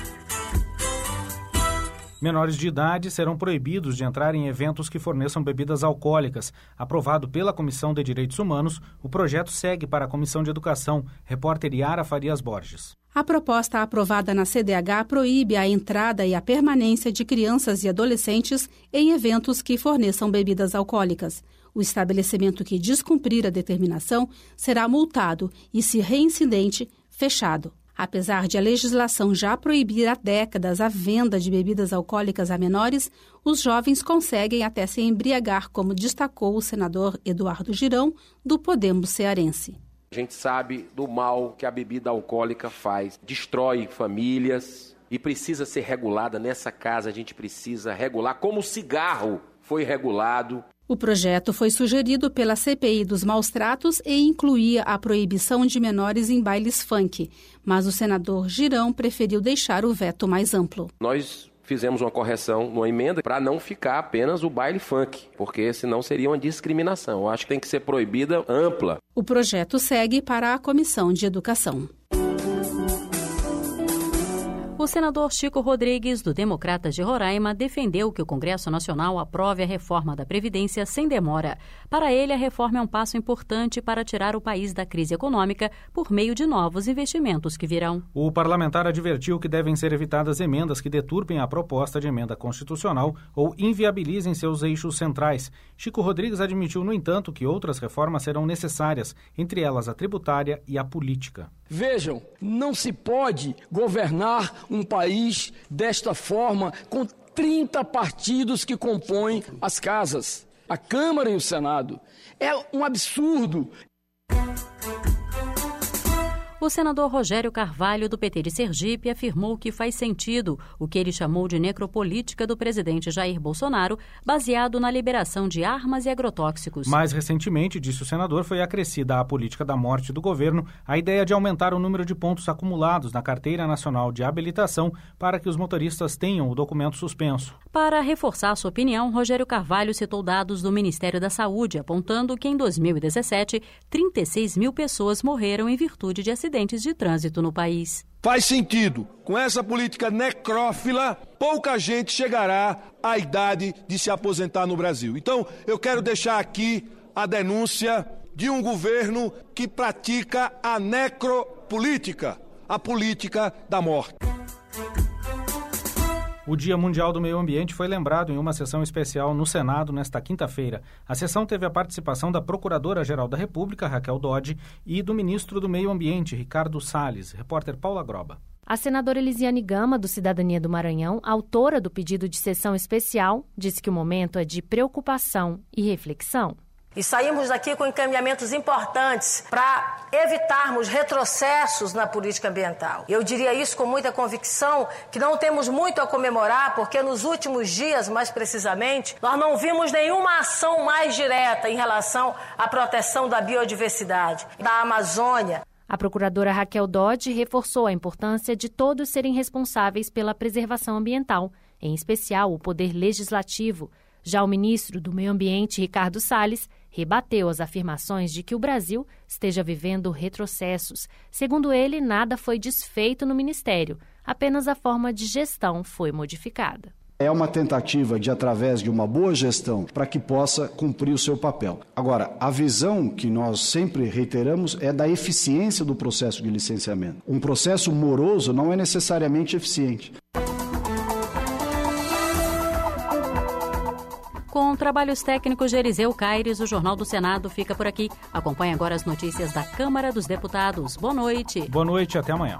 Menores de idade serão proibidos de entrar em eventos que forneçam bebidas alcoólicas. Aprovado pela Comissão de Direitos Humanos, o projeto segue para a Comissão de Educação. Repórter Yara Farias Borges. A proposta aprovada na CDH proíbe a entrada e a permanência de crianças e adolescentes em eventos que forneçam bebidas alcoólicas. O estabelecimento que descumprir a determinação será multado e, se reincidente, fechado. Apesar de a legislação já proibir há décadas a venda de bebidas alcoólicas a menores, os jovens conseguem até se embriagar, como destacou o senador Eduardo Girão, do Podemos cearense. A gente sabe do mal que a bebida alcoólica faz, destrói famílias e precisa ser regulada. Nessa casa a gente precisa regular como o cigarro foi regulado. O projeto foi sugerido pela CPI dos maus-tratos e incluía a proibição de menores em bailes funk, mas o senador Girão preferiu deixar o veto mais amplo. Nós fizemos uma correção, uma emenda, para não ficar apenas o baile funk, porque senão seria uma discriminação. Eu acho que tem que ser proibida ampla. O projeto segue para a Comissão de Educação. O senador Chico Rodrigues, do Democratas de Roraima, defendeu que o Congresso Nacional aprove a reforma da Previdência sem demora. Para ele, a reforma é um passo importante para tirar o país da crise econômica por meio de novos investimentos que virão. O parlamentar advertiu que devem ser evitadas emendas que deturpem a proposta de emenda constitucional ou inviabilizem seus eixos centrais. Chico Rodrigues admitiu, no entanto, que outras reformas serão necessárias, entre elas a tributária e a política. Vejam, não se pode governar um país desta forma, com 30 partidos que compõem as casas, a Câmara e o Senado. É um absurdo. O senador Rogério Carvalho, do PT de Sergipe, afirmou que faz sentido o que ele chamou de necropolítica do presidente Jair Bolsonaro, baseado na liberação de armas e agrotóxicos. Mais recentemente, disse o senador, foi acrescida à política da morte do governo a ideia de aumentar o número de pontos acumulados na Carteira Nacional de Habilitação para que os motoristas tenham o documento suspenso. Para reforçar sua opinião, Rogério Carvalho citou dados do Ministério da Saúde, apontando que em 2017, 36 mil pessoas morreram em virtude de acidentes de trânsito no país. Faz sentido. Com essa política necrófila, pouca gente chegará à idade de se aposentar no Brasil. Então, eu quero deixar aqui a denúncia de um governo que pratica a necropolítica, a política da morte. O Dia Mundial do Meio Ambiente foi lembrado em uma sessão especial no Senado nesta quinta-feira. A sessão teve a participação da Procuradora-Geral da República, Raquel Dodge, e do Ministro do Meio Ambiente, Ricardo Salles. Repórter Paula Groba. A senadora Elisiane Gama, do Cidadania do Maranhão, autora do pedido de sessão especial, disse que o momento é de preocupação e reflexão. E saímos daqui com encaminhamentos importantes para evitarmos retrocessos na política ambiental. Eu diria isso com muita convicção, que não temos muito a comemorar, porque nos últimos dias, mais precisamente, nós não vimos nenhuma ação mais direta em relação à proteção da biodiversidade, da Amazônia. A procuradora Raquel Dodge reforçou a importância de todos serem responsáveis pela preservação ambiental, em especial o poder legislativo. Já o ministro do Meio Ambiente, Ricardo Salles, rebateu as afirmações de que o Brasil esteja vivendo retrocessos. Segundo ele, nada foi desfeito no Ministério, apenas a forma de gestão foi modificada. É uma tentativa de, através de uma boa gestão, para que possa cumprir o seu papel. Agora, a visão que nós sempre reiteramos é da eficiência do processo de licenciamento. Um processo moroso não é necessariamente eficiente. Com trabalhos técnicos de Eliseu Caires, o Jornal do Senado fica por aqui. Acompanhe agora as notícias da Câmara dos Deputados. Boa noite. Boa noite, até amanhã.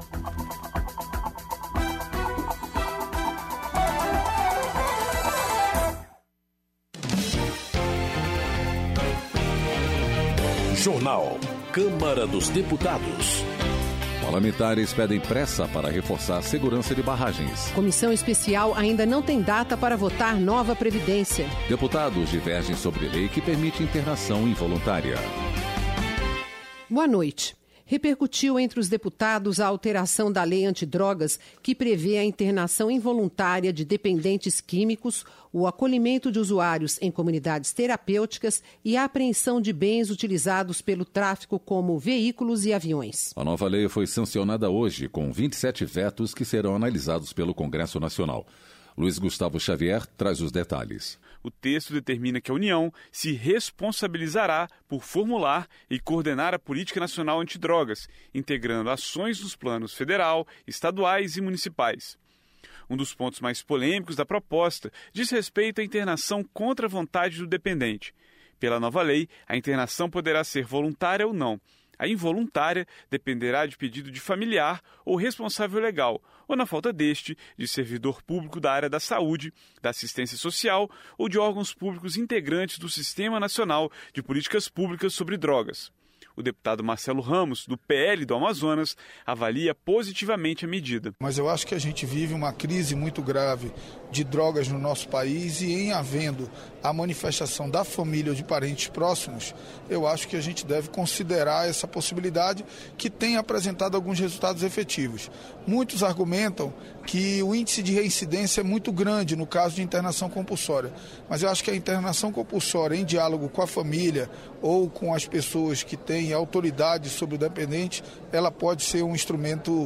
Jornal Câmara dos Deputados. Parlamentares pedem pressa para reforçar a segurança de barragens. Comissão especial ainda não tem data para votar nova Previdência. Deputados divergem sobre lei que permite internação involuntária. Boa noite. Repercutiu entre os deputados a alteração da lei antidrogas que prevê a internação involuntária de dependentes químicos, o acolhimento de usuários em comunidades terapêuticas e a apreensão de bens utilizados pelo tráfico como veículos e aviões. A nova lei foi sancionada hoje com 27 vetos que serão analisados pelo Congresso Nacional. Luiz Gustavo Xavier traz os detalhes. O texto determina que a União se responsabilizará por formular e coordenar a Política Nacional Antidrogas, integrando ações nos planos federal, estaduais e municipais. Um dos pontos mais polêmicos da proposta diz respeito à internação contra a vontade do dependente. Pela nova lei, a internação poderá ser voluntária ou não. A involuntária dependerá de pedido de familiar ou responsável legal, ou, na falta deste, de servidor público da área da saúde, da assistência social ou de órgãos públicos integrantes do Sistema Nacional de Políticas Públicas sobre Drogas. O deputado Marcelo Ramos, do PL do Amazonas, avalia positivamente a medida. Mas eu acho que a gente vive uma crise muito grave de drogas no nosso país e, em havendo a manifestação da família ou de parentes próximos, eu acho que a gente deve considerar essa possibilidade que tem apresentado alguns resultados efetivos. Muitos argumentam que o índice de reincidência é muito grande no caso de internação compulsória, mas eu acho que a internação compulsória em diálogo com a família ou com as pessoas que têm autoridade sobre o dependente, ela pode ser um instrumento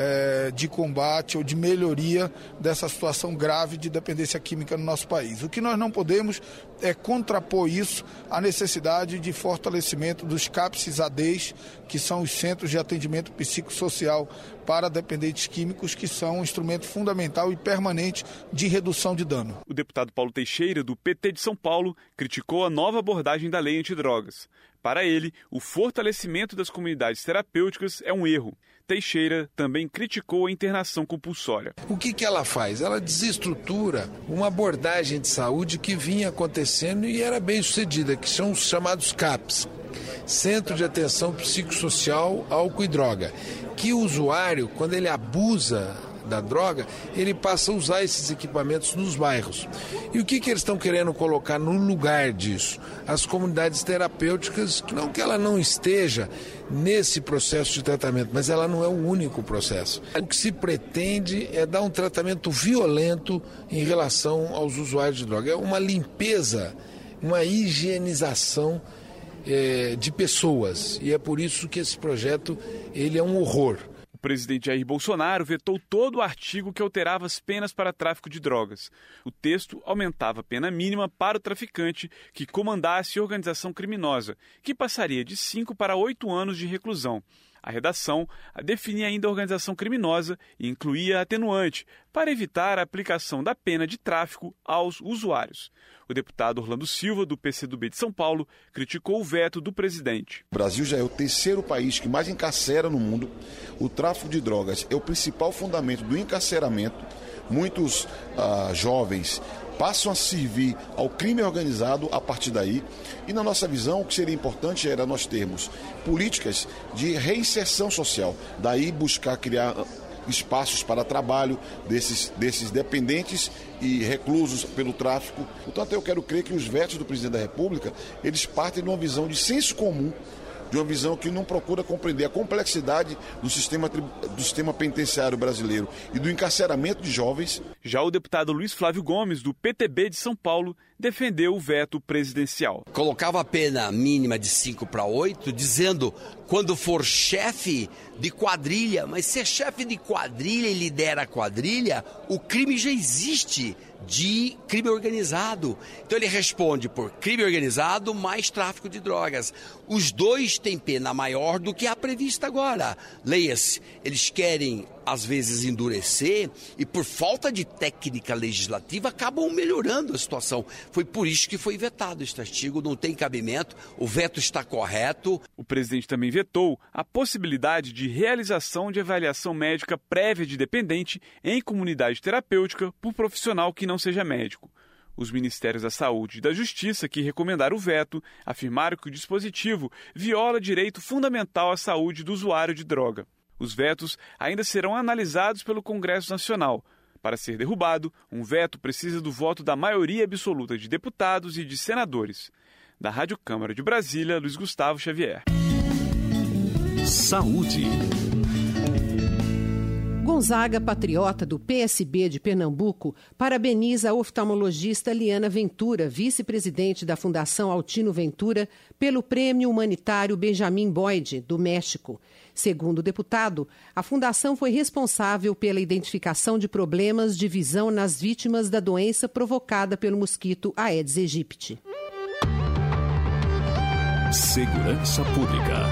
de combate ou de melhoria dessa situação grave de dependência química no nosso país. O que nós não podemos é contrapor isso à necessidade de fortalecimento dos CAPS-ADs, que são os Centros de Atendimento Psicossocial para Dependentes Químicos, que são um instrumento fundamental e permanente de redução de dano. O deputado Paulo Teixeira, do PT de São Paulo, criticou a nova abordagem da lei antidrogas. Para ele, o fortalecimento das comunidades terapêuticas é um erro. Teixeira também criticou a internação compulsória. O que ela faz? Ela desestrutura uma abordagem de saúde que vinha acontecendo e era bem sucedida, que são os chamados CAPs, Centro de Atenção Psicossocial, Álcool e Droga, que o usuário, quando ele abusa da droga, ele passa a usar esses equipamentos nos bairros. E o que eles estão querendo colocar no lugar disso? As comunidades terapêuticas, não que ela não esteja nesse processo de tratamento, mas ela não é o único processo. O que se pretende é dar um tratamento violento em relação aos usuários de droga. É uma limpeza, uma higienização de pessoas. E é por isso que esse projeto ele é um horror. O presidente Jair Bolsonaro vetou todo o artigo que alterava as penas para tráfico de drogas. O texto aumentava a pena mínima para o traficante que comandasse organização criminosa, que passaria de 5 para 8 anos de reclusão. A redação definia ainda a organização criminosa e incluía atenuante para evitar a aplicação da pena de tráfico aos usuários. O deputado Orlando Silva, do PCdoB de São Paulo, criticou o veto do presidente. O Brasil já é o terceiro país que mais encarcera no mundo. O tráfico de drogas é o principal fundamento do encarceramento. Muitos jovens passam a servir ao crime organizado a partir daí. E na nossa visão, o que seria importante era nós termos políticas de reinserção social. Daí buscar criar espaços para trabalho desses dependentes e reclusos pelo tráfico. Portanto, eu quero crer que os vetos do presidente da República, eles partem de uma visão de senso comum, de uma visão que não procura compreender a complexidade do sistema penitenciário brasileiro e do encarceramento de jovens. Já o deputado Luiz Flávio Gomes, do PTB de São Paulo, defendeu o veto presidencial. Colocava a pena mínima de 5 para 8, dizendo quando for chefe de quadrilha, mas se é chefe de quadrilha e lidera a quadrilha, o crime já existe de crime organizado. Então ele responde por crime organizado mais tráfico de drogas. Os dois têm pena maior do que a prevista agora. Leia-se, eles querem às vezes endurecer e por falta de técnica legislativa acabam melhorando a situação. Foi por isso que foi vetado este artigo, não tem cabimento, o veto está correto. O presidente também vetou a possibilidade de realização de avaliação médica prévia de dependente em comunidade terapêutica por profissional que não seja médico. Os Ministérios da Saúde e da Justiça, que recomendaram o veto, afirmaram que o dispositivo viola direito fundamental à saúde do usuário de droga. Os vetos ainda serão analisados pelo Congresso Nacional. Para ser derrubado, um veto precisa do voto da maioria absoluta de deputados e de senadores. Da Rádio Câmara de Brasília, Luiz Gustavo Xavier. Saúde. Gonzaga Patriota, do PSB de Pernambuco, parabeniza a oftalmologista Liana Ventura, vice-presidente da Fundação Altino Ventura, pelo Prêmio Humanitário Benjamin Boyd, do México. Segundo o deputado, a fundação foi responsável pela identificação de problemas de visão nas vítimas da doença provocada pelo mosquito Aedes aegypti. Segurança Pública.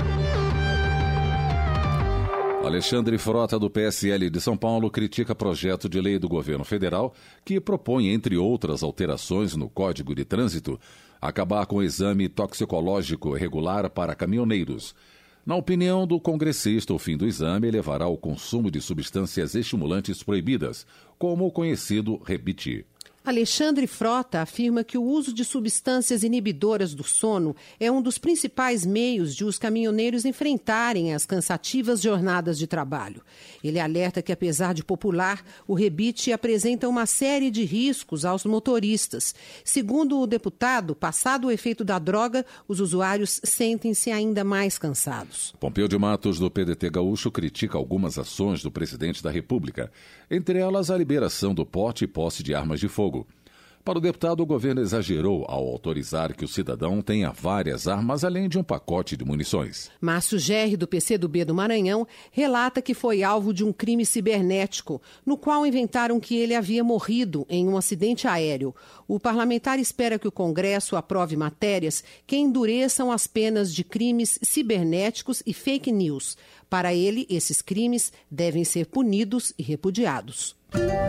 Alexandre Frota, do PSL de São Paulo, critica projeto de lei do governo federal que propõe, entre outras alterações no Código de Trânsito, acabar com o exame toxicológico regular para caminhoneiros. Na opinião do congressista, o fim do exame levará ao consumo de substâncias estimulantes proibidas, como o conhecido Rebite. Alexandre Frota afirma que o uso de substâncias inibidoras do sono é um dos principais meios de os caminhoneiros enfrentarem as cansativas jornadas de trabalho. Ele alerta que, apesar de popular, o Rebite apresenta uma série de riscos aos motoristas. Segundo o deputado, passado o efeito da droga, os usuários sentem-se ainda mais cansados. Pompeu de Matos, do PDT gaúcho, critica algumas ações do presidente da República, entre elas a liberação do porte e posse de armas de fogo. Para o deputado, o governo exagerou ao autorizar que o cidadão tenha várias armas, além de um pacote de munições. Márcio Gerri, do PCdoB do Maranhão, relata que foi alvo de um crime cibernético, no qual inventaram que ele havia morrido em um acidente aéreo. O parlamentar espera que o Congresso aprove matérias que endureçam as penas de crimes cibernéticos e fake news. Para ele, esses crimes devem ser punidos e repudiados.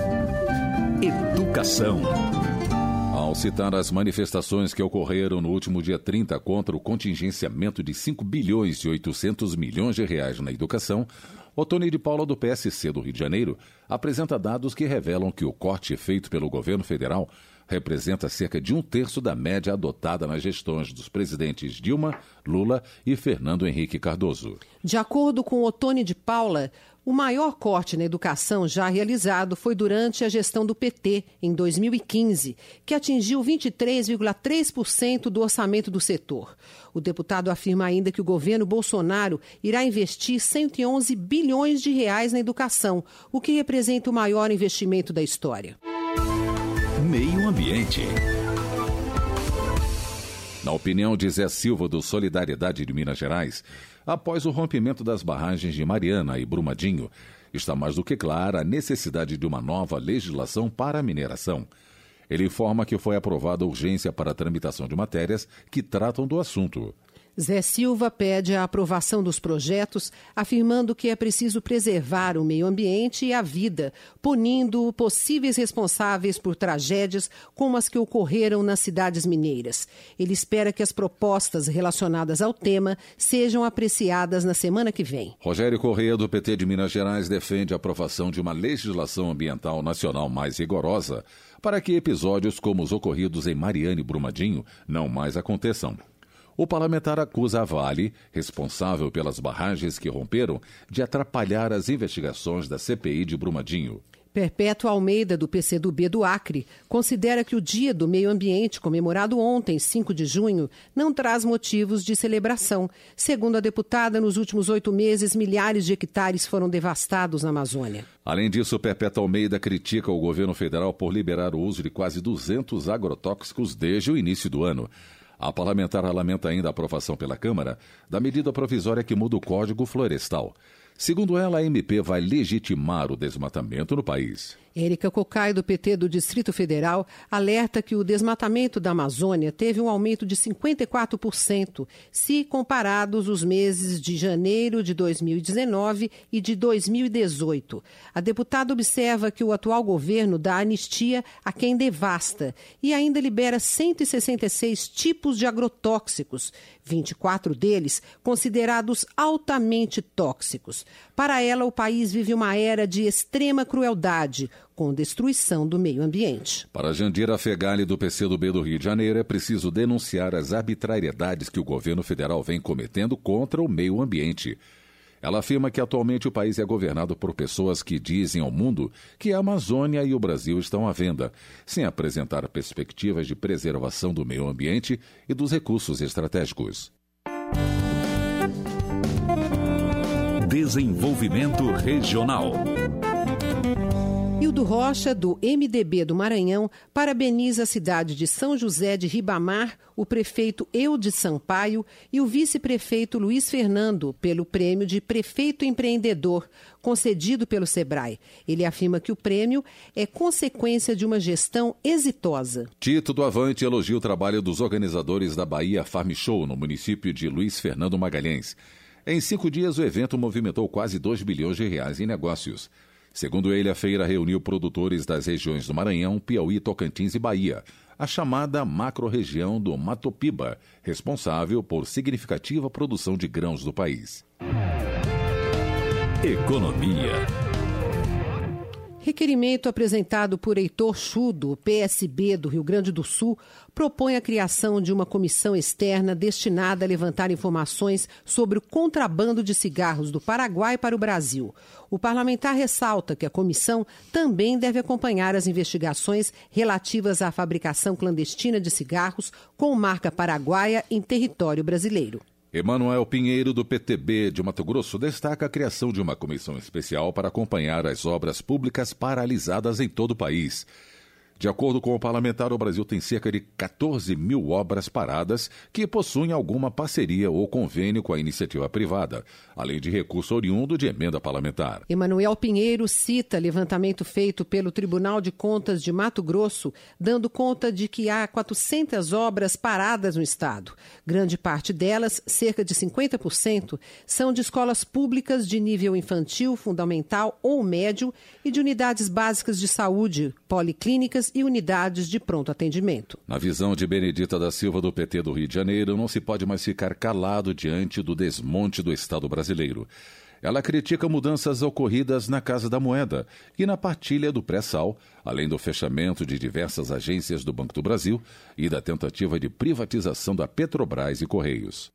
Educação. Ao citar as manifestações que ocorreram no último dia 30 contra o contingenciamento de 5 bilhões e 800 milhões de reais na educação, Otônio de Paula, do PSC do Rio de Janeiro, apresenta dados que revelam que o corte feito pelo governo federal representa cerca de 1/3 da média adotada nas gestões dos presidentes Dilma, Lula e Fernando Henrique Cardoso. De acordo com Otônio de Paula, o maior corte na educação já realizado foi durante a gestão do PT, em 2015, que atingiu 23,3% do orçamento do setor. O deputado afirma ainda que o governo Bolsonaro irá investir 111 bilhões de reais na educação, o que representa o maior investimento da história. Meio Ambiente. Na opinião de Zé Silva, do Solidariedade de Minas Gerais, após o rompimento das barragens de Mariana e Brumadinho, está mais do que clara a necessidade de uma nova legislação para a mineração. Ele informa que foi aprovada urgência para a tramitação de matérias que tratam do assunto. Zé Silva pede a aprovação dos projetos, afirmando que é preciso preservar o meio ambiente e a vida, punindo possíveis responsáveis por tragédias como as que ocorreram nas cidades mineiras. Ele espera que as propostas relacionadas ao tema sejam apreciadas na semana que vem. Rogério Corrêa, do PT de Minas Gerais, defende a aprovação de uma legislação ambiental nacional mais rigorosa para que episódios como os ocorridos em Mariana e Brumadinho não mais aconteçam. O parlamentar acusa a Vale, responsável pelas barragens que romperam, de atrapalhar as investigações da CPI de Brumadinho. Perpétua Almeida, do PCdoB do Acre, considera que o Dia do Meio Ambiente, comemorado ontem, 5 de junho, não traz motivos de celebração. Segundo a deputada, nos últimos 8 meses, milhares de hectares foram devastados na Amazônia. Além disso, Perpétua Almeida critica o governo federal por liberar o uso de quase 200 agrotóxicos desde o início do ano. A parlamentar lamenta ainda a aprovação pela Câmara da medida provisória que muda o Código Florestal. Segundo ela, a MP vai legitimar o desmatamento no país. Érica Cocai, do PT do Distrito Federal, alerta que o desmatamento da Amazônia teve um aumento de 54%, se comparados os meses de janeiro de 2019 e de 2018. A deputada observa que o atual governo dá anistia a quem devasta e ainda libera 166 tipos de agrotóxicos, 24 deles considerados altamente tóxicos. Para ela, o país vive uma era de extrema crueldade, com destruição do meio ambiente. Para Jandira Fegali, do PCdoB do Rio de Janeiro, é preciso denunciar as arbitrariedades que o governo federal vem cometendo contra o meio ambiente. Ela afirma que atualmente o país é governado por pessoas que dizem ao mundo que a Amazônia e o Brasil estão à venda, sem apresentar perspectivas de preservação do meio ambiente e dos recursos estratégicos. Desenvolvimento Regional. Hildo Rocha, do MDB do Maranhão, parabeniza a cidade de São José de Ribamar, o prefeito Eudes Sampaio e o vice-prefeito Luiz Fernando pelo prêmio de Prefeito Empreendedor, concedido pelo SEBRAE. Ele afirma que o prêmio é consequência de uma gestão exitosa. Tito do Avante elogia o trabalho dos organizadores da Bahia Farm Show, no município de Luiz Fernando Magalhães. Em 5 dias, o evento movimentou quase 2 bilhões de reais em negócios. Segundo ele, a feira reuniu produtores das regiões do Maranhão, Piauí, Tocantins e Bahia, a chamada macro-região do Matopiba, responsável por significativa produção de grãos do país. Economia. Requerimento apresentado por Heitor Chu, do PSB do Rio Grande do Sul, propõe a criação de uma comissão externa destinada a levantar informações sobre o contrabando de cigarros do Paraguai para o Brasil. O parlamentar ressalta que a comissão também deve acompanhar as investigações relativas à fabricação clandestina de cigarros com marca paraguaia em território brasileiro. Emanuel Pinheiro, do PTB de Mato Grosso, destaca a criação de uma comissão especial para acompanhar as obras públicas paralisadas em todo o país. De acordo com o parlamentar, o Brasil tem cerca de 14 mil obras paradas que possuem alguma parceria ou convênio com a iniciativa privada, além de recurso oriundo de emenda parlamentar. Emanuel Pinheiro cita levantamento feito pelo Tribunal de Contas de Mato Grosso, dando conta de que há 400 obras paradas no estado. Grande parte delas, cerca de 50%, são de escolas públicas de nível infantil, fundamental ou médio e de unidades básicas de saúde, policlínicas e unidades de pronto atendimento. Na visão de Benedita da Silva, do PT do Rio de Janeiro, não se pode mais ficar calado diante do desmonte do Estado brasileiro. Ela critica mudanças ocorridas na Casa da Moeda e na partilha do pré-sal, além do fechamento de diversas agências do Banco do Brasil e da tentativa de privatização da Petrobras e Correios.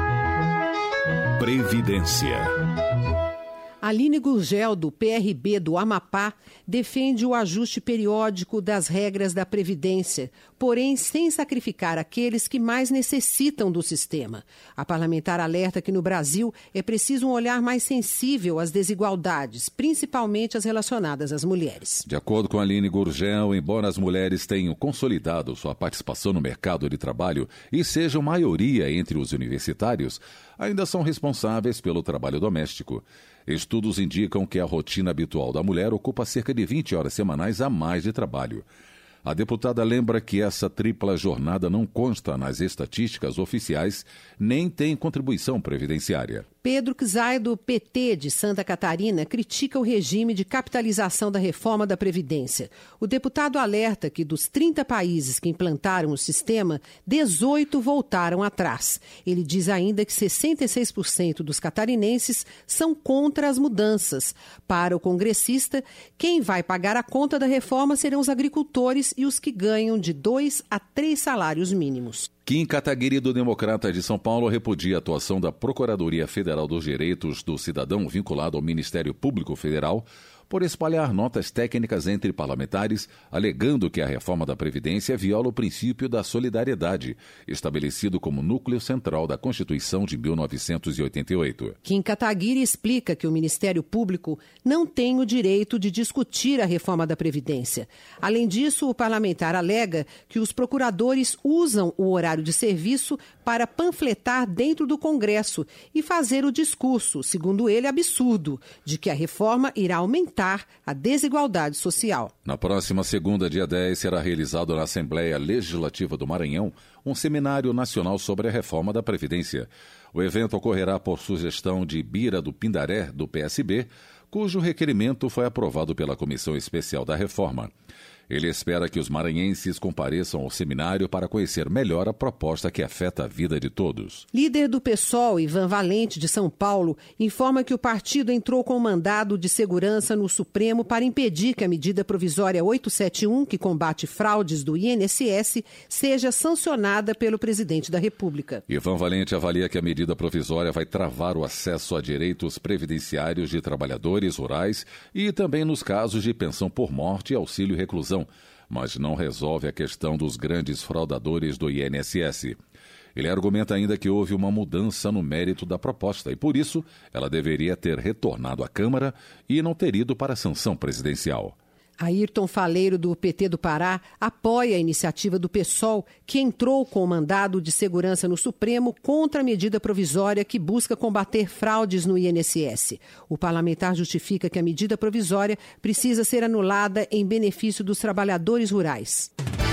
Previdência. Aline Gurgel, do PRB do Amapá, defende o ajuste periódico das regras da Previdência, porém sem sacrificar aqueles que mais necessitam do sistema. A parlamentar alerta que no Brasil é preciso um olhar mais sensível às desigualdades, principalmente as relacionadas às mulheres. De acordo com Aline Gurgel, embora as mulheres tenham consolidado sua participação no mercado de trabalho e sejam maioria entre os universitários, ainda são responsáveis pelo trabalho doméstico. Estudos indicam que a rotina habitual da mulher ocupa cerca de 20 horas semanais a mais de trabalho. A deputada lembra que essa tripla jornada não consta nas estatísticas oficiais nem tem contribuição previdenciária. Pedro Czai, do PT de Santa Catarina, critica o regime de capitalização da reforma da Previdência. O deputado alerta que dos 30 países que implantaram o sistema, 18 voltaram atrás. Ele diz ainda que 66% dos catarinenses são contra as mudanças. Para o congressista, quem vai pagar a conta da reforma serão os agricultores e os que ganham de 2 a 3 salários mínimos. Kim Kataguiri, do Democrata de São Paulo, repudia a atuação da Procuradoria Federal dos Direitos do Cidadão vinculado ao Ministério Público Federal, por espalhar notas técnicas entre parlamentares, alegando que a reforma da Previdência viola o princípio da solidariedade, estabelecido como núcleo central da Constituição de 1988. Kim Kataguiri explica que o Ministério Público não tem o direito de discutir a reforma da Previdência. Além disso, o parlamentar alega que os procuradores usam o horário de serviço para panfletar dentro do Congresso e fazer o discurso, segundo ele, absurdo, de que a reforma irá aumentar a desigualdade social. Na próxima segunda, dia 10, será realizado na Assembleia Legislativa do Maranhão um seminário nacional sobre a reforma da Previdência. O evento ocorrerá por sugestão de Bira do Pindaré, do PSB, cujo requerimento foi aprovado pela Comissão Especial da Reforma. Ele espera que os maranhenses compareçam ao seminário para conhecer melhor a proposta que afeta a vida de todos. Líder do PSOL, Ivan Valente, de São Paulo, informa que o partido entrou com mandado de segurança no Supremo para impedir que a medida provisória 871, que combate fraudes do INSS, seja sancionada pelo presidente da República. Ivan Valente avalia que a medida provisória vai travar o acesso a direitos previdenciários de trabalhadores rurais e também nos casos de pensão por morte e auxílio reclusão, mas não resolve a questão dos grandes fraudadores do INSS. Ele argumenta ainda que houve uma mudança no mérito da proposta e, por isso, ela deveria ter retornado à Câmara e não ter ido para a sanção presidencial. Ayrton Faleiro, do PT do Pará, apoia a iniciativa do PSOL, que entrou com o mandado de segurança no Supremo contra a medida provisória que busca combater fraudes no INSS. O parlamentar justifica que a medida provisória precisa ser anulada em benefício dos trabalhadores rurais.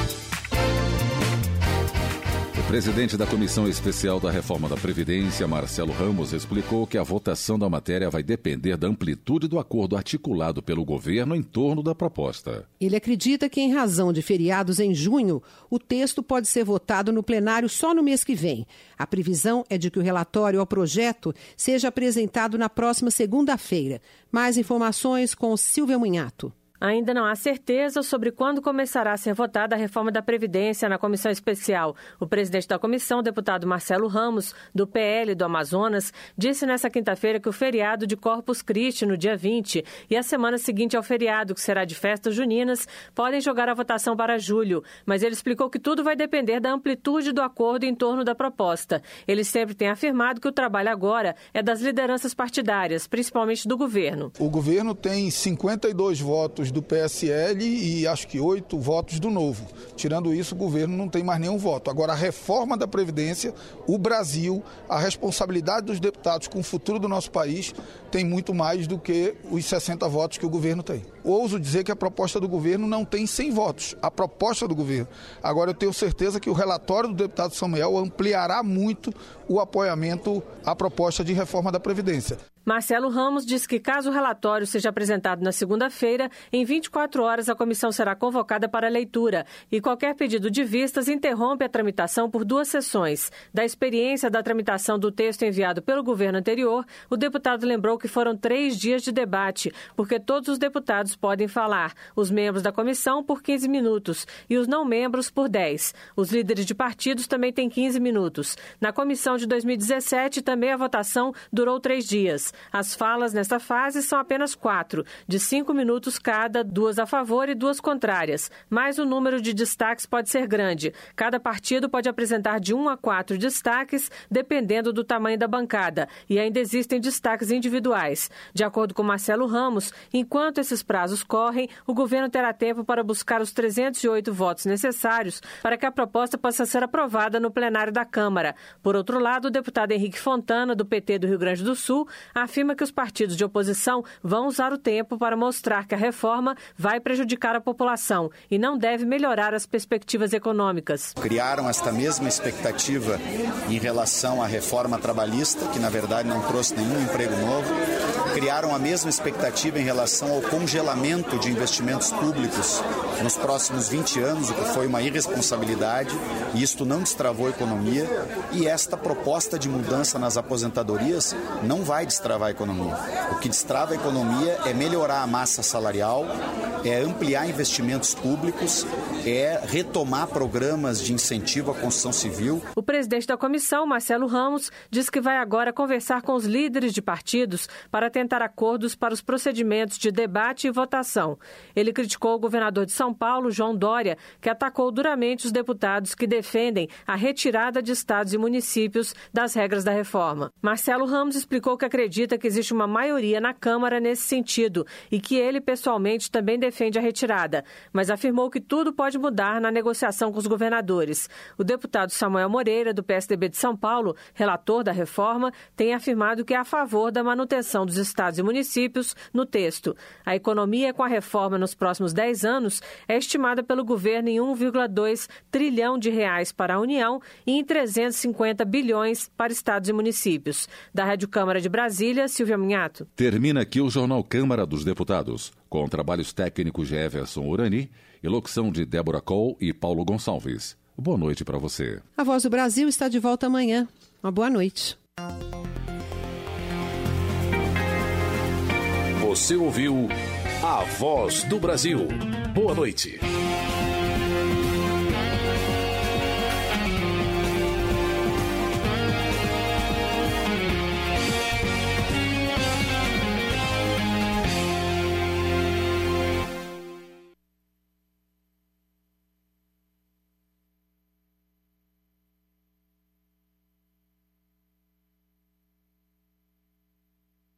O presidente da Comissão Especial da Reforma da Previdência, Marcelo Ramos, explicou que a votação da matéria vai depender da amplitude do acordo articulado pelo governo em torno da proposta. Ele acredita que, em razão de feriados em junho, o texto pode ser votado no plenário só no mês que vem. A previsão é de que o relatório ao projeto seja apresentado na próxima segunda-feira. Mais informações com Silvia Munhato. Ainda não há certeza sobre quando começará a ser votada a reforma da Previdência na Comissão Especial. O presidente da comissão, o deputado Marcelo Ramos, do PL do Amazonas, disse nesta quinta-feira que o feriado de Corpus Christi, no dia 20, e a semana seguinte ao feriado, que será de festas juninas, podem jogar a votação para julho. Mas ele explicou que tudo vai depender da amplitude do acordo em torno da proposta. Ele sempre tem afirmado que o trabalho agora é das lideranças partidárias, principalmente do governo. O governo tem 52 votos do PSL e acho que 8 votos do Novo. Tirando isso, o governo não tem mais nenhum voto. Agora, a reforma da Previdência, o Brasil, a responsabilidade dos deputados com o futuro do nosso país tem muito mais do que os 60 votos que o governo tem. Ouso dizer que a proposta do governo não tem 100 votos, a proposta do governo. Agora, eu tenho certeza que o relatório do deputado Samuel ampliará muito o apoiamento à proposta de reforma da Previdência. Marcelo Ramos disse que, caso o relatório seja apresentado na segunda-feira, em 24 horas a comissão será convocada para leitura e qualquer pedido de vistas interrompe a tramitação por 2 sessões. Da experiência da tramitação do texto enviado pelo governo anterior, o deputado lembrou que foram 3 dias de debate, porque todos os deputados podem falar, os membros da comissão por 15 minutos e os não membros por 10. Os líderes de partidos também têm 15 minutos. Na comissão de 2017, também a votação durou 3 dias. As falas nesta fase são apenas 4, de 5 minutos cada, 2 a favor e 2 contrárias. Mas o número de destaques pode ser grande. Cada partido pode apresentar de 1 a 4 destaques, dependendo do tamanho da bancada. E ainda existem destaques individuais. De acordo com Marcelo Ramos, enquanto esses prazos correm, o governo terá tempo para buscar os 308 votos necessários para que a proposta possa ser aprovada no plenário da Câmara. Por outro lado, o deputado Henrique Fontana, do PT do Rio Grande do Sul, afirma que os partidos de oposição vão usar o tempo para mostrar que a reforma vai prejudicar a população e não deve melhorar as perspectivas econômicas. Criaram esta mesma expectativa em relação à reforma trabalhista, que na verdade não trouxe nenhum emprego novo. Criaram a mesma expectativa em relação ao congelamento de investimentos públicos nos próximos 20 anos, o que foi uma irresponsabilidade, e isto não destravou a economia. E esta proposta de mudança nas aposentadorias não vai destravar a economia. O que destrava a economia é melhorar a massa salarial, é ampliar investimentos públicos, é retomar programas de incentivo à construção civil. O presidente da comissão, Marcelo Ramos, diz que vai agora conversar com os líderes de partidos para tentar tentar acordos para os procedimentos de debate e votação. Ele criticou o governador de São Paulo, João Dória, que atacou duramente os deputados que defendem a retirada de estados e municípios das regras da reforma. Marcelo Ramos explicou que acredita que existe uma maioria na Câmara nesse sentido e que ele, pessoalmente, também defende a retirada, mas afirmou que tudo pode mudar na negociação com os governadores. O deputado Samuel Moreira, do PSDB de São Paulo, relator da reforma, tem afirmado que é a favor da manutenção dos estados e municípios no texto. A economia com a reforma nos próximos 10 anos é estimada pelo governo em 1,2 trilhão de reais para a União e em 350 bilhões para estados e municípios. Da Rádio Câmara de Brasília, Silvia Minhato. Termina aqui o Jornal Câmara dos Deputados, com trabalhos técnicos de Everson Urani e locução de Débora Cole e Paulo Gonçalves. Boa noite para você. A Voz do Brasil está de volta amanhã. Uma boa noite. Você ouviu A Voz do Brasil. Boa noite.